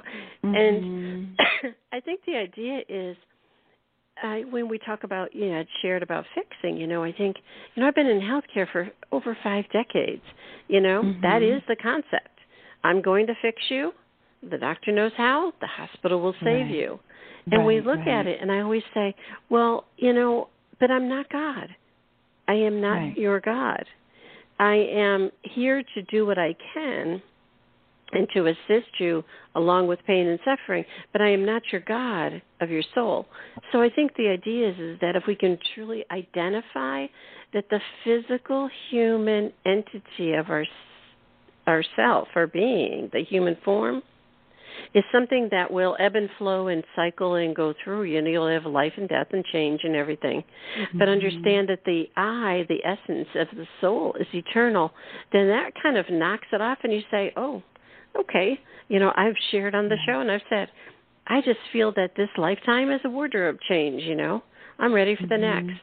Speaker 2: And I think the idea is, when we talk about, I'd shared about fixing, I think, I've been in healthcare for over 5 decades, that is the concept. I'm going to fix you. The doctor knows how. The hospital will save you. And we look at it, and I always say, well, but I'm not God. I am not your God. I am here to do what I can and to assist you along with pain and suffering, but I am not your God of your soul. So I think the idea is that if we can truly identify that the physical human entity of ourself, our being, the human form, is something that will ebb and flow and cycle and go through. You'll have life and death and change and everything. But understand that the I, the essence of the soul, is eternal. Then that kind of knocks it off, and you say, oh, okay. I've shared on the show, and I've said, I just feel that this lifetime is a wardrobe change, I'm ready for the next,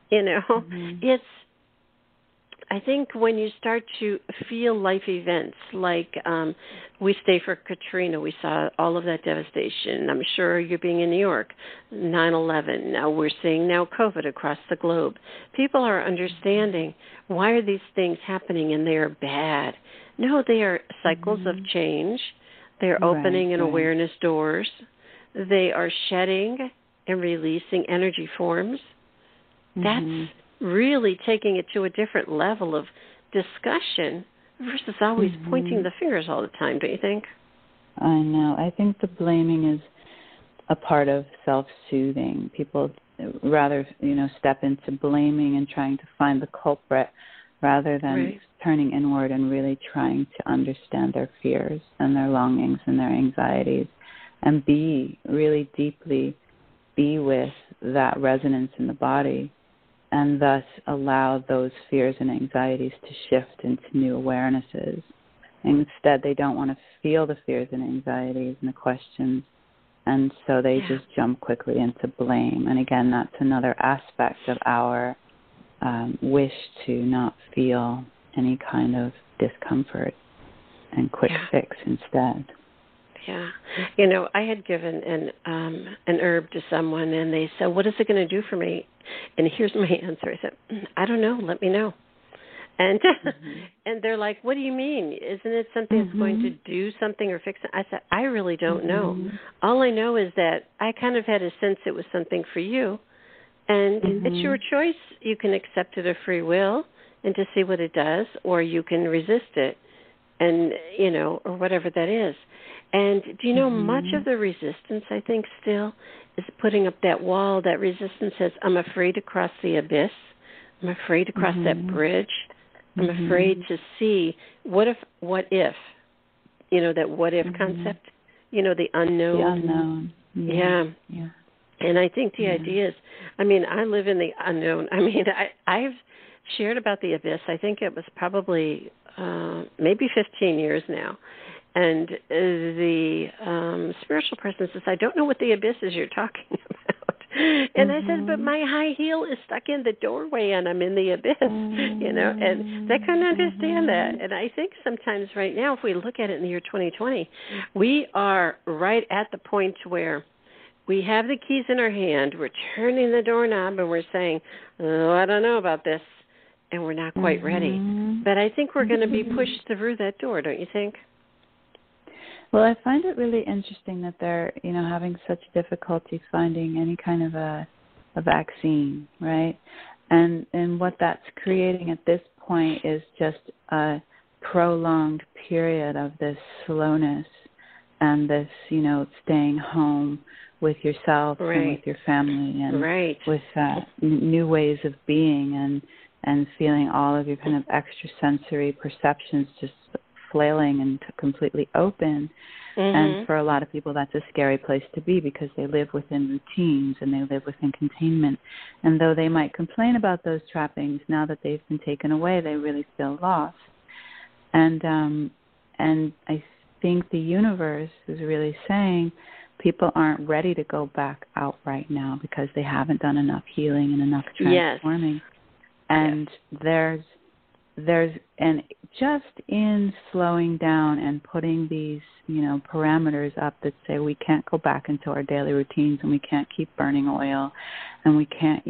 Speaker 2: It's, I think when you start to feel life events like we stay for Katrina, we saw all of that devastation. I'm sure you're being in New York, 9/11. Now we're seeing now COVID across the globe. People are understanding why are these things happening and they are bad. No, they are cycles of change. They're opening and awareness doors. They are shedding and releasing energy forms. That's really taking it to a different level of discussion versus always pointing the fingers all the time, don't you think?
Speaker 3: I know. I think the blaming is a part of self-soothing. People rather, step into blaming and trying to find the culprit rather than turning inward and really trying to understand their fears and their longings and their anxieties and really deeply be with that resonance in the body, and thus allow those fears and anxieties to shift into new awarenesses. Instead, they don't want to feel the fears and anxieties and the questions, and so they just jump quickly into blame. And again, that's another aspect of our wish to not feel any kind of discomfort and quick fix instead.
Speaker 2: Yeah. I had given an herb to someone, and they said, what is it going to do for me? And here's my answer. I said, I don't know. Let me know. And and they're like, what do you mean? Isn't it something that's going to do something or fix it? I said, I really don't know. All I know is that I kind of had a sense it was something for you, and it's your choice. You can accept it of free will and to see what it does, or you can resist it, and, or whatever that is. And do you know much of the resistance, I think, still is putting up that wall. That resistance says, I'm afraid to cross the abyss. I'm afraid to cross that bridge. I'm afraid to see what if, that what if concept, the unknown.
Speaker 3: The unknown.
Speaker 2: Yeah. And I think the idea is, I live in the unknown. I've shared about the abyss. I think it was probably maybe 15 years now. And the spiritual person says, I don't know what the abyss is you're talking about. And I said, but my high heel is stuck in the doorway and I'm in the abyss, and they couldn't understand that. And I think sometimes right now, if we look at it in the year 2020, we are right at the point where we have the keys in our hand, we're turning the doorknob and we're saying, oh, I don't know about this, and we're not quite ready. But I think we're going to be pushed through that door, don't you think?
Speaker 3: Well, I find it really interesting that they're, having such difficulty finding any kind of a vaccine, right? And what that's creating at this point is just a prolonged period of this slowness and this, staying home with yourself and with your family and with new ways of being and feeling all of your kind of extrasensory perceptions just flailing and completely open. And for a lot of people, that's a scary place to be because they live within routines and they live within containment. And though they might complain about those trappings, now that they've been taken away, they really feel lost. And I think the universe is really saying people aren't ready to go back out right now because they haven't done enough healing and enough transforming. And there's and just in slowing down and putting these, parameters up that say we can't go back into our daily routines and we can't keep burning oil and we can't,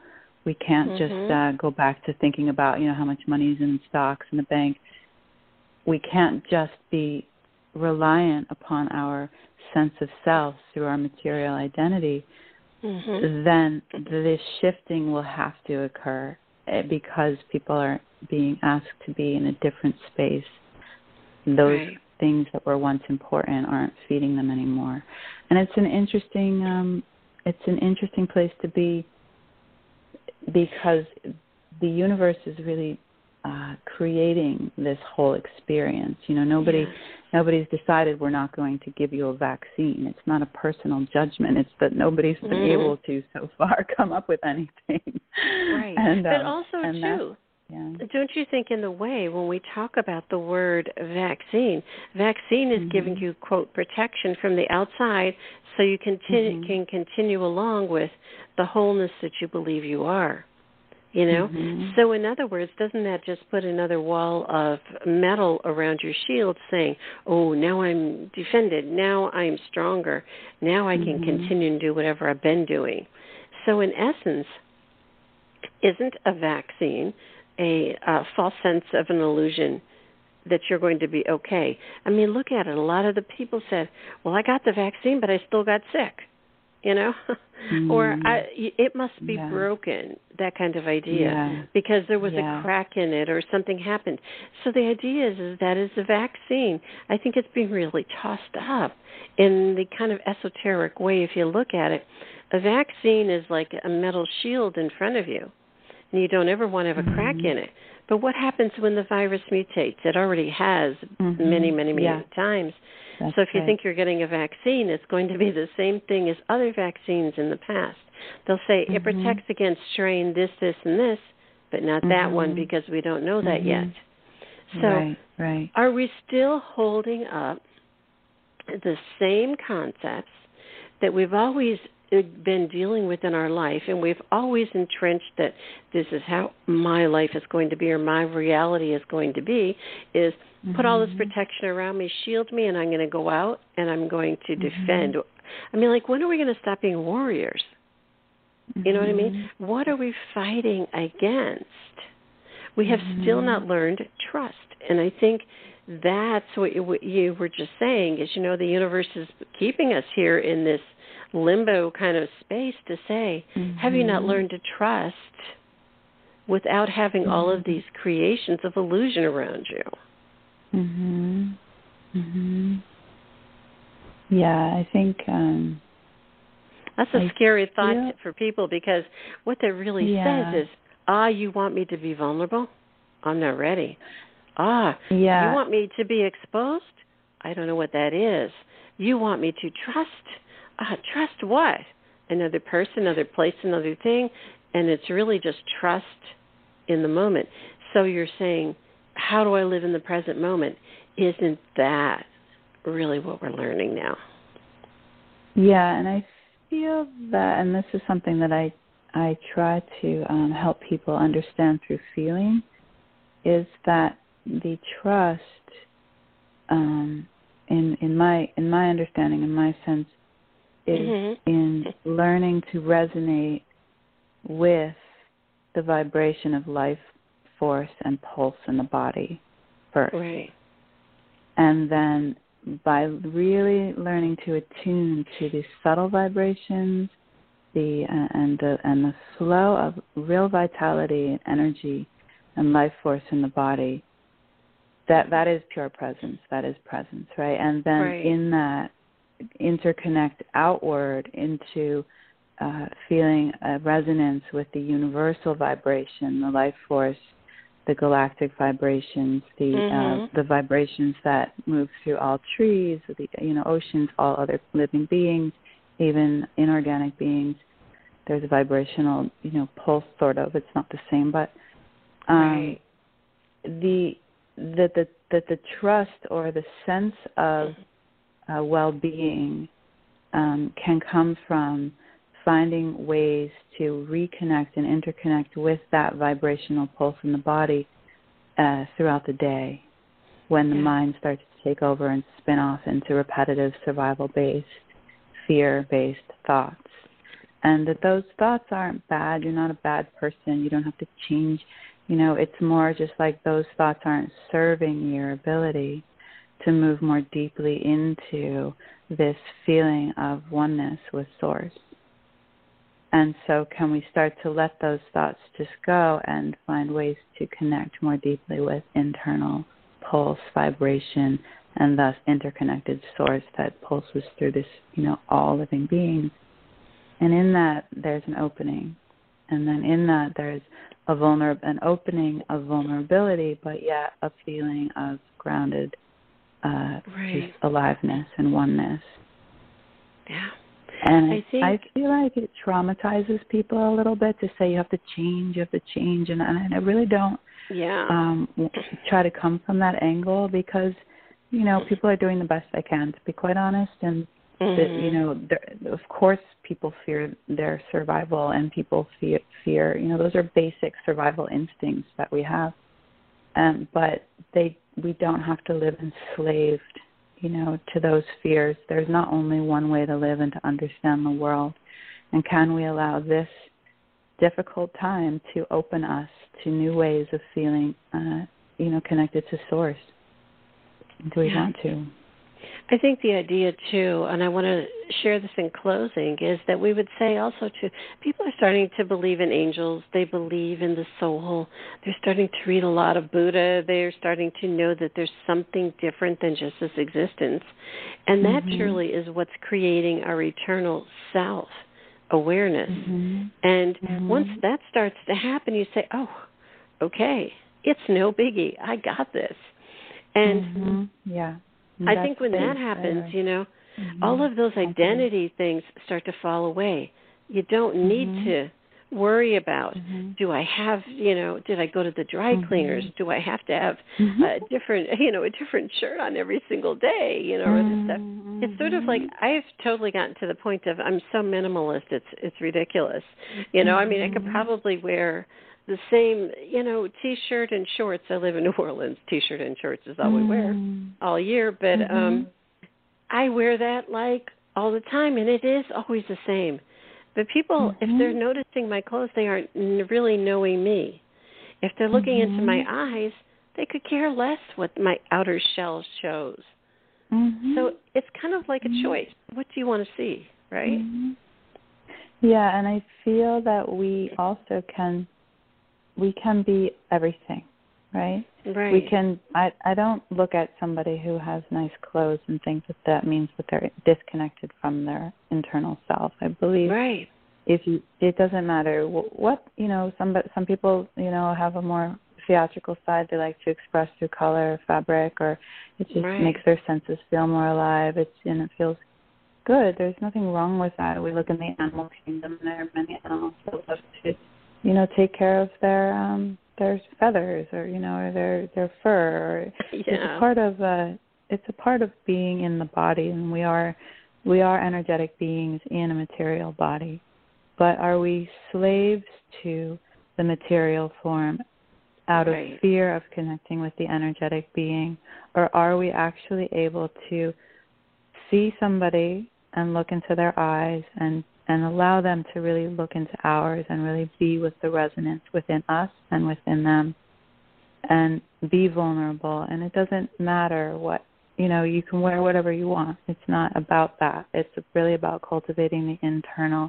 Speaker 3: just go back to thinking about, how much money is in stocks in the bank. We can't just be reliant upon our sense of self through our material identity. Then this shifting will have to occur because people are being asked to be in a different space. Those things that were once important aren't feeding them anymore, and it's an interesting place to be because the universe is really creating this whole experience. Nobody's decided we're not going to give you a vaccine. It's not a personal judgment. It's that nobody's been able to so far come up with anything.
Speaker 2: And, but also, too, Don't you think in the way when we talk about the word vaccine is giving you, quote, protection from the outside so you can continue along with the wholeness that you believe you are, you know? So in other words, doesn't that just put another wall of metal around your shield saying, oh, now I'm defended, now I'm stronger, now I can continue and do whatever I've been doing. So in essence, isn't a vaccine a false sense of an illusion that you're going to be okay? I mean, look at it. A lot of the people said, well, I got the vaccine, but I still got sick, you know? Or it must be broken, that kind of idea, because there was a crack in it or something happened. So the idea is that is the vaccine. I think it's being really tossed up in the kind of esoteric way. If you look at it, a vaccine is like a metal shield in front of you, and you don't ever want to have a crack in it. But what happens when the virus mutates? It already has many times.
Speaker 3: That's
Speaker 2: so if you
Speaker 3: right.
Speaker 2: think you're getting a vaccine, it's going to be the same thing as other vaccines in the past. They'll say it protects against strain this, and this, but not that one because we don't know that yet. So are we still holding up the same concepts that we've always been dealing with in our life, and we've always entrenched that this is how my life is going to be or my reality is going to be, is put all this protection around me, shield me, and I'm going to go out and I'm going to defend. I mean, like, when are we going to stop being warriors? You know what I mean? What are we fighting against? We have still not learned trust, and I think that's what you were just saying is, you know, the universe is keeping us here in this limbo kind of space to say, have you not learned to trust without having all of these creations of illusion around you?
Speaker 3: Yeah, I think
Speaker 2: that's a scary thought for people, because what that really says is, you want me to be vulnerable? I'm not ready. You want me to be exposed? I don't know what that is. You want me to trust? Trust what? Another person, another place, another thing, and it's really just trust in the moment. So you're saying, how do I live in the present moment? Isn't that really what we're learning now?
Speaker 3: Yeah, and I feel that, and this is something that I try to help people understand through feeling, is that the trust, in my understanding, in my sense, is in learning to resonate with the vibration of life force and pulse in the body first.
Speaker 2: Right.
Speaker 3: And then by really learning to attune to the subtle vibrations, and the flow of real vitality and energy and life force in the body, that is pure presence. That is presence, right? And then in that, interconnect outward into feeling a resonance with the universal vibration, the life force, the galactic vibrations, the vibrations that move through all trees, the oceans, all other living beings, even inorganic beings. There's a vibrational, pulse, sort of. It's not the same, but the trust or the sense of well-being can come from finding ways to reconnect and interconnect with that vibrational pulse in the body throughout the day, when the mind starts to take over and spin off into repetitive survival-based, fear-based thoughts. And that those thoughts aren't bad. You're not a bad person. You don't have to change. It's more just like those thoughts aren't serving your ability to move more deeply into this feeling of oneness with Source. And so can we start to let those thoughts just go and find ways to connect more deeply with internal pulse, vibration, and thus interconnected Source that pulses through this, all living beings. And in that, there's an opening. And then in that, there's an opening of vulnerability, but yet a feeling of grounded just aliveness and oneness.
Speaker 2: Yeah.
Speaker 3: And I feel like it traumatizes people a little bit to say you have to change, and I really don't try to come from that angle because, people are doing the best they can, to be quite honest. And, of course, people fear their survival and people fear, those are basic survival instincts that we have. But we don't have to live enslaved, to those fears. There's not only one way to live and to understand the world. And can we allow this difficult time to open us to new ways of feeling, connected to Source? Do we want to?
Speaker 2: I think the idea, too, and I want to share this in closing, is that we would say also, too, people are starting to believe in angels. They believe in the soul. They're starting to read a lot of Buddha. They're starting to know that there's something different than just this existence. And that truly is what's creating our eternal self-awareness. And once that starts to happen, you say, oh, okay, it's no biggie. I got this. And I think when that happens, all of those identity things start to fall away. You don't need to worry about, do I have, did I go to the dry cleaners? Do I have to have a different shirt on every single day, or this stuff. It's sort of like I've totally gotten to the point of I'm so minimalist, it's ridiculous. I could probably wear the same, T-shirt and shorts. I live in New Orleans. T-shirt and shorts is all we wear all year. But I wear that like all the time, and it is always the same. But people, if they're noticing my clothes, they aren't really knowing me. If they're looking into my eyes, they could care less what my outer shell shows. So it's kind of like a choice. What do you want to see, right?
Speaker 3: Yeah, and I feel that we also can be everything, right?
Speaker 2: Right.
Speaker 3: We can. I don't look at somebody who has nice clothes and think that means that they're disconnected from their internal self. I believe it doesn't matter what some people have a more theatrical side. They like to express through color, fabric, or it just makes their senses feel more alive. It feels good. There's nothing wrong with that. We look in the animal kingdom, and there are many animals that love to take care of their feathers or or their fur. It's a part of being in the body, and we are energetic beings in a material body. But are we slaves to the material form out of fear of connecting with the energetic being, or are we actually able to see somebody and look into their eyes and allow them to really look into ours and really be with the resonance within us and within them and be vulnerable? And it doesn't matter what, you can wear whatever you want. It's not about that. It's really about cultivating the internal,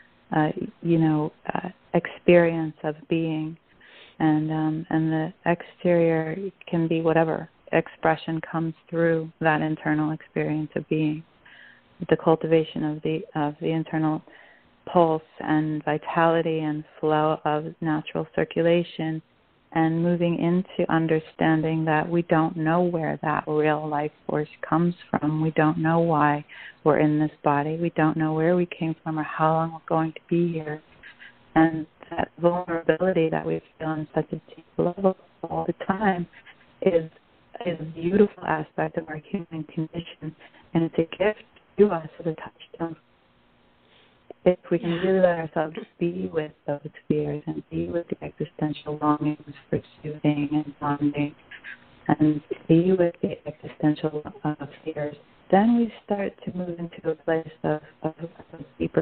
Speaker 3: experience of being. And the exterior can be whatever expression comes through that internal experience of being. The cultivation of the internal pulse and vitality and flow of natural circulation, and moving into understanding that we don't know where that real life force comes from. We don't know why we're in this body. We don't know where we came from or how long we're going to be here. And that vulnerability that we feel on such a deep level all the time is a beautiful aspect of our human condition, and it's a gift to us as a touchstone. If we can really let ourselves be with those fears and be with the existential longings for soothing and bonding and be with the existential fears, then we start to move into a place of deeper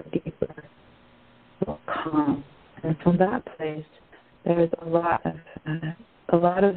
Speaker 3: calm. And from that place, there's a lot of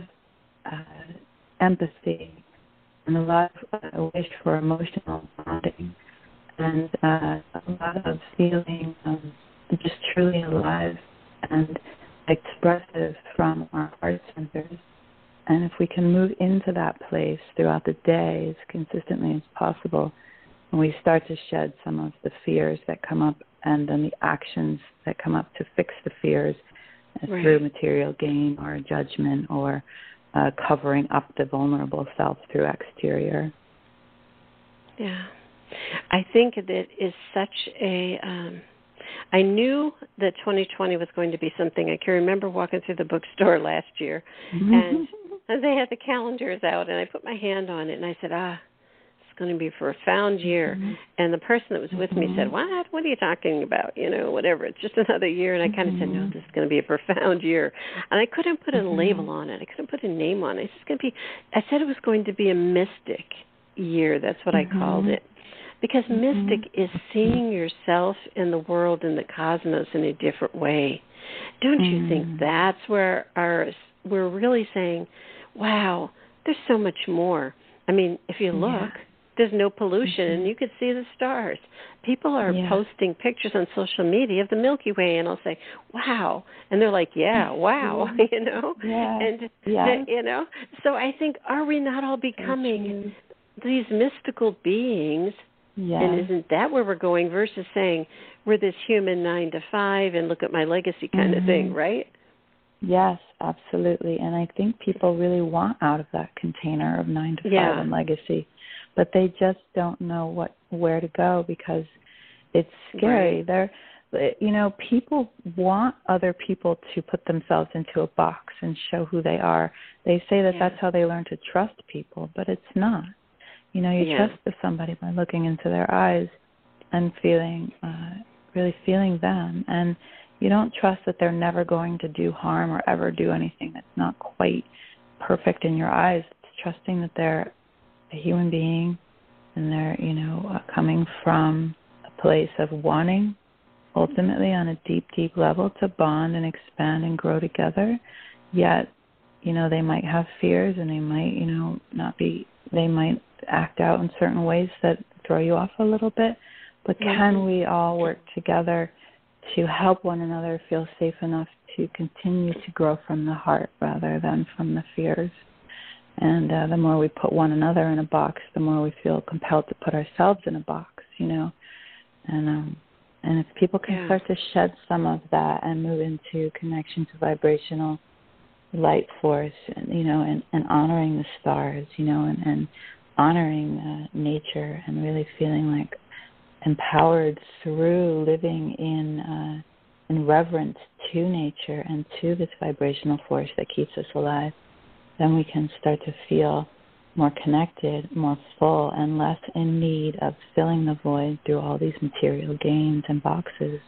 Speaker 3: empathy and a lot of wish for emotional bonding, and a lot of feeling just truly alive and expressive from our heart centers. And if we can move into that place throughout the day as consistently as possible, and we start to shed some of the fears that come up and then the actions that come up to fix the fears through material gain or judgment or covering up the vulnerable self through exterior.
Speaker 2: Yeah. I think that is such a I knew that 2020 was going to be something. I can remember walking through the bookstore last year, and they had the calendars out, and I put my hand on it, and I said, it's going to be a profound year. And the person that was with me said, what? What are you talking about? Whatever. It's just another year. And I kind of said, no, this is going to be a profound year. And I couldn't put a label on it. I couldn't put a name on it. I said it was going to be a mystic year. That's what I called it. Because mystic is seeing yourself in the world, in the cosmos, in a different way. Don't you think that's where we're really saying, wow, there's so much more. I mean, if you look, there's no pollution, and you could see the stars. People are posting pictures on social media of the Milky Way, and I'll say, wow. And they're like, yeah, wow, And, so I think, are we not all becoming these mystical beings? Yeah. And isn't that where we're going versus saying we're this human 9 to 5 and look at my legacy kind of thing, right?
Speaker 3: Yes, absolutely. And I think people really want out of that container of 9 to 5 and legacy, but they just don't know where to go because it's scary. Right. People want other people to put themselves into a box and show who they are. They say that that's how they learn to trust people, but it's not. You trust somebody by looking into their eyes and really feeling them. And you don't trust that they're never going to do harm or ever do anything that's not quite perfect in your eyes. It's trusting that they're a human being and they're, coming from a place of wanting, ultimately on a deep, deep level, to bond and expand and grow together. Yet, they might have fears and they might, they might act out in certain ways that throw you off a little bit, but can we all work together to help one another feel safe enough to continue to grow from the heart rather than from the fears? And the more we put one another in a box, the more we feel compelled to put ourselves in a box, and if people can start to shed some of that and move into connection to vibrational light force, and honoring the stars, and honoring nature and really feeling like empowered through living in reverence to nature and to this vibrational force that keeps us alive, then we can start to feel more connected, more full, and less in need of filling the void through all these material gains and boxes.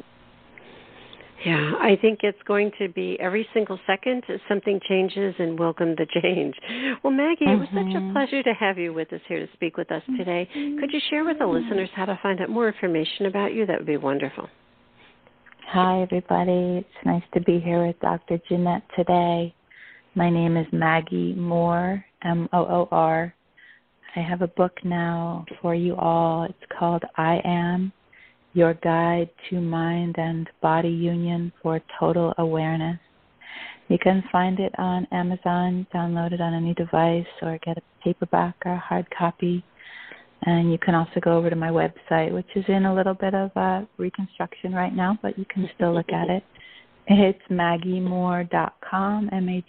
Speaker 2: Yeah, I think it's going to be every single second something changes, and welcome the change. Well, Maggie, it was such a pleasure to have you with us here to speak with us today. Could you share with the listeners how to find out more information about you? That would be wonderful.
Speaker 3: Hi, everybody. It's nice to be here with Dr. Jeanette today. My name is Maggie Moore, Moor. I have a book now for you all. It's called I Am, Your Guide to Mind and Body Union for Total Awareness. You can find it on Amazon, download it on any device, or get a paperback or a hard copy. And you can also go over to my website, which is in a little bit of reconstruction right now, but you can still look at it. It's MaggieMoore.com,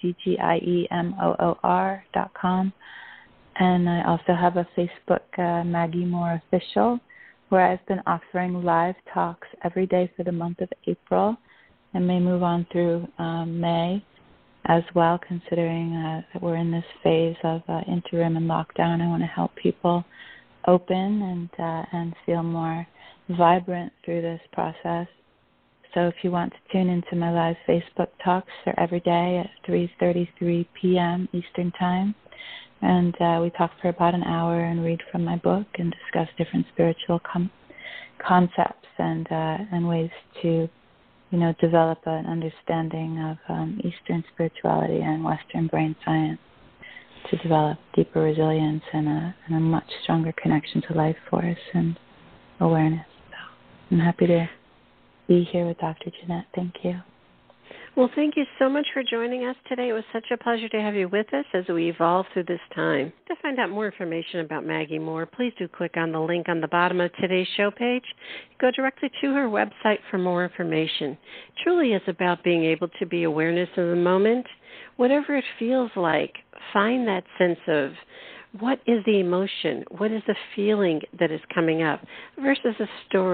Speaker 3: MaggieMoor.com. And I also have a Facebook, Maggie Moore Official, where I've been offering live talks every day for the month of April and may move on through May as well, considering that we're in this phase of interim and lockdown. I want to help people open and feel more vibrant through this process. So if you want to tune into my live Facebook talks, they're every day at 3:33 p.m. Eastern Time. And we talk for about an hour and read from my book and discuss different spiritual concepts and ways to, develop an understanding of Eastern spirituality and Western brain science to develop deeper resilience and a much stronger connection to life force and awareness. So I'm happy to be here with Dr. Jeanette. Thank you.
Speaker 2: Well, thank you so much for joining us today. It was such a pleasure to have you with us as we evolve through this time. To find out more information about Maggie Moore, please do click on the link on the bottom of today's show page. Go directly to her website for more information. It truly is about being able to be awareness of the moment. Whatever it feels like, find that sense of what is the emotion, what is the feeling that is coming up versus a story.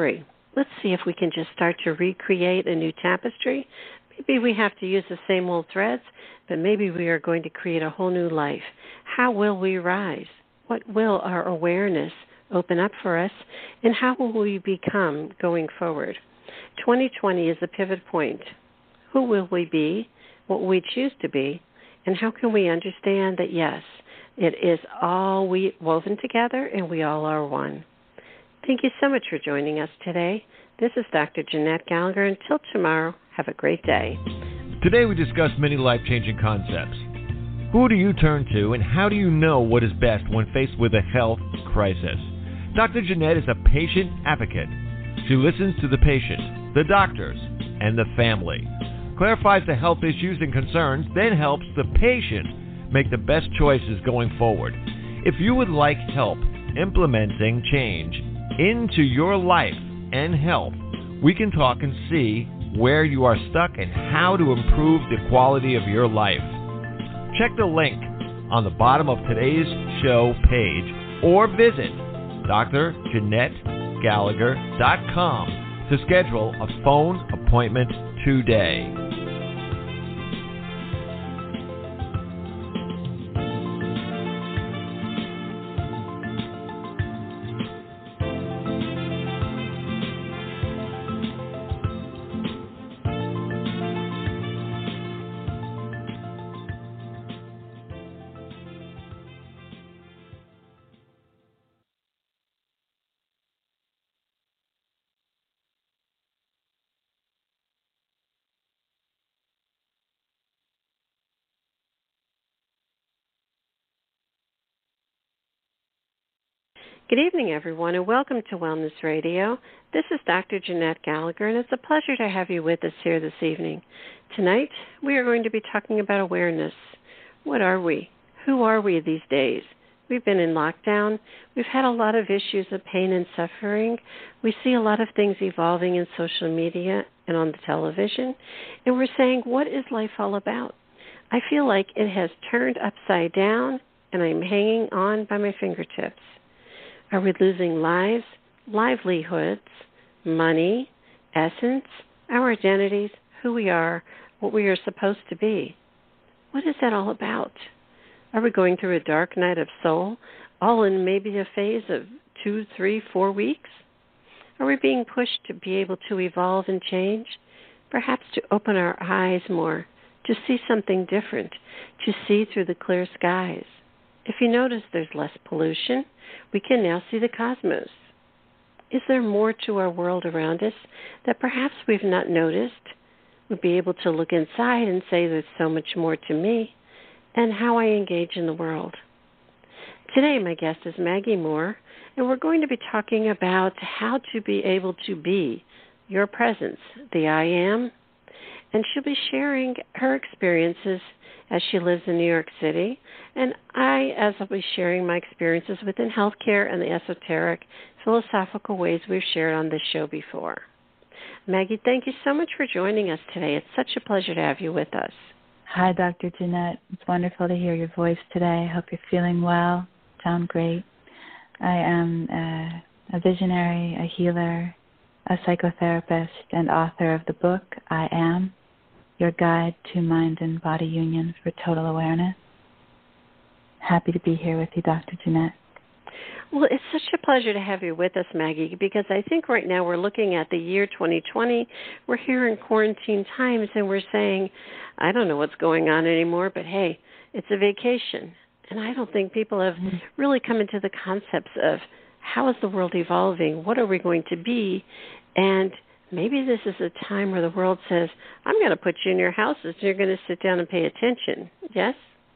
Speaker 2: let's see if we can just start to recreate a new tapestry. Maybe we have to use the same old threads, but maybe we are going to create a whole new life. How will we rise? What will our awareness open up for us? And how will we become going forward? 2020 is a pivot point. Who will we be? What will we choose to be? And how can we understand that, yes, it is all we woven together and we all are one? Thank you so much for joining us today. This is Dr. Jeanette Gallagher. Until tomorrow, have a great day.
Speaker 1: Today we discussed many life-changing concepts. Who do you turn to, and how do you know what is best when faced with a health crisis? Dr. Jeanette is a patient advocate. She listens to the patient, the doctors, and the family, clarifies the health issues and concerns, then helps the patient make the best choices going forward. If you would like help implementing change into your life and health, we can talk and see where you are stuck and how to improve the quality of your life. Check the link on the bottom of today's show page or visit drjeanettegallagher.com to schedule a phone appointment today.
Speaker 2: Good evening, everyone, and welcome to Wellness Radio. This is Dr. Jeanette Gallagher, and it's a pleasure to have you with us here this evening. Tonight, we are going to be talking about awareness. What are we? Who are we these days? We've been in lockdown. We've had a lot of issues of pain and suffering. We see a lot of things evolving in social media and on the television, and we're saying, what is life all about? I feel like it has turned upside down, and I'm hanging on by my fingertips. Are we losing lives, livelihoods, money, essence, our identities, who we are, what we are supposed to be? What is that all about? Are we going through a dark night of soul, all in maybe a phase of 2, 3, 4 weeks? Are we being pushed to be able to evolve and change? Perhaps to open our eyes more, to see something different, to see through the clear skies. If you notice there's less pollution, we can now see the cosmos. Is there more to our world around us that perhaps we've not noticed? We'll be able to look inside and say there's so much more to me and how I engage in the world. Today, my guest is Maggie Moore, and we're going to be talking about how to be able to be your presence, the I am, and she'll be sharing her experiences as she lives in New York City, and as I'll be sharing my experiences within healthcare and the esoteric, philosophical ways we've shared on this show before. Maggie, thank you so much for joining us today. It's such a pleasure to have you with us.
Speaker 3: Hi, Dr. Jeanette. It's wonderful to hear your voice today. I hope you're feeling well. Sound great. I am a visionary, a healer, a psychotherapist, and author of the book, I Am, Your Guide to Mind and Body Union for Total Awareness. Happy to be here with you, Dr. Jeanette.
Speaker 2: Well, it's such a pleasure to have you with us, Maggie, because I think right now we're looking at the year 2020. We're here in quarantine times, and we're saying, I don't know what's going on anymore, but hey, it's a vacation. And I don't think people have really come into the concepts of how is the world evolving? What are we going to be? And maybe this is a time where the world says, I'm going to put you in your houses and you're going to sit down and pay attention. Yes?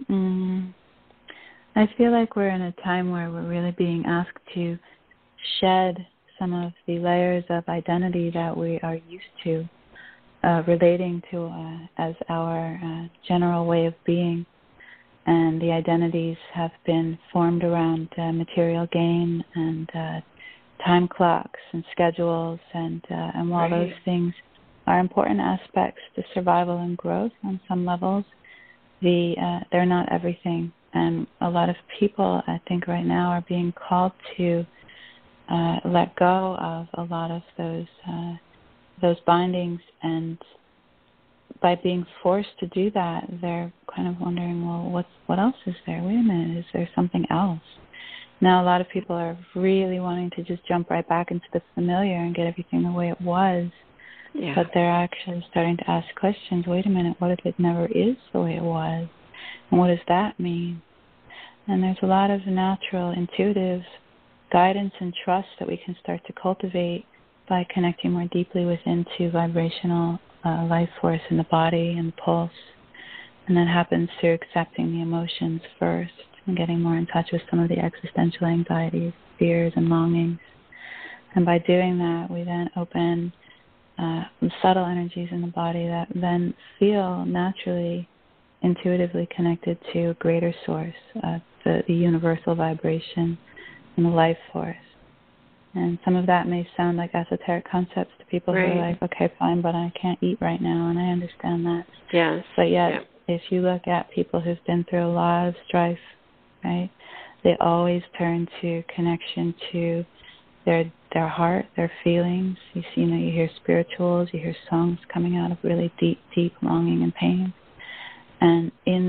Speaker 3: I feel like we're in a time where we're really being asked to shed some of the layers of identity that we are used to relating to as our general way of being. And the identities have been formed around material gain and time clocks and schedules, and while those things are important aspects to survival and growth on some levels, they're not everything. And a lot of people, I think, right now are being called to let go of a lot of those bindings, and by being forced to do that, they're kind of wondering, well, what else is there? Wait a minute, is there something else? Now, a lot of people are really wanting to just jump right back into the familiar and get everything the way it was, but they're actually starting to ask questions. Wait a minute, what if it never is the way it was? And what does that mean? And there's a lot of natural, intuitive guidance and trust that we can start to cultivate by connecting more deeply within to vibrational life force in the body and the pulse. And that happens through accepting the emotions first and getting more in touch with some of the existential anxieties, fears, and longings. And by doing that, we then open subtle energies in the body that then feel naturally, intuitively connected to a greater source, the universal vibration and the life force. And some of that may sound like esoteric concepts to people who are like, okay, fine, but I can't eat right now, and I understand that.
Speaker 2: Yes.
Speaker 3: But yet, if you look at people who've been through a lot of strife, right, they always turn to connection to their heart, their feelings. You see, you hear spirituals, you hear songs coming out of really deep, deep longing and pain. And in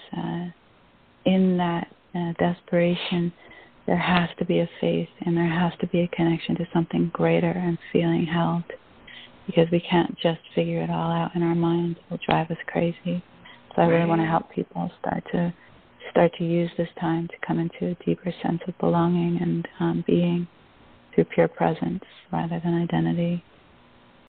Speaker 3: that desperation, there has to be a faith and there has to be a connection to something greater and feeling held, because we can't just figure it all out in our minds. It will drive us crazy. So I really want to help people start to use this time to come into a deeper sense of belonging and being through pure presence rather than identity.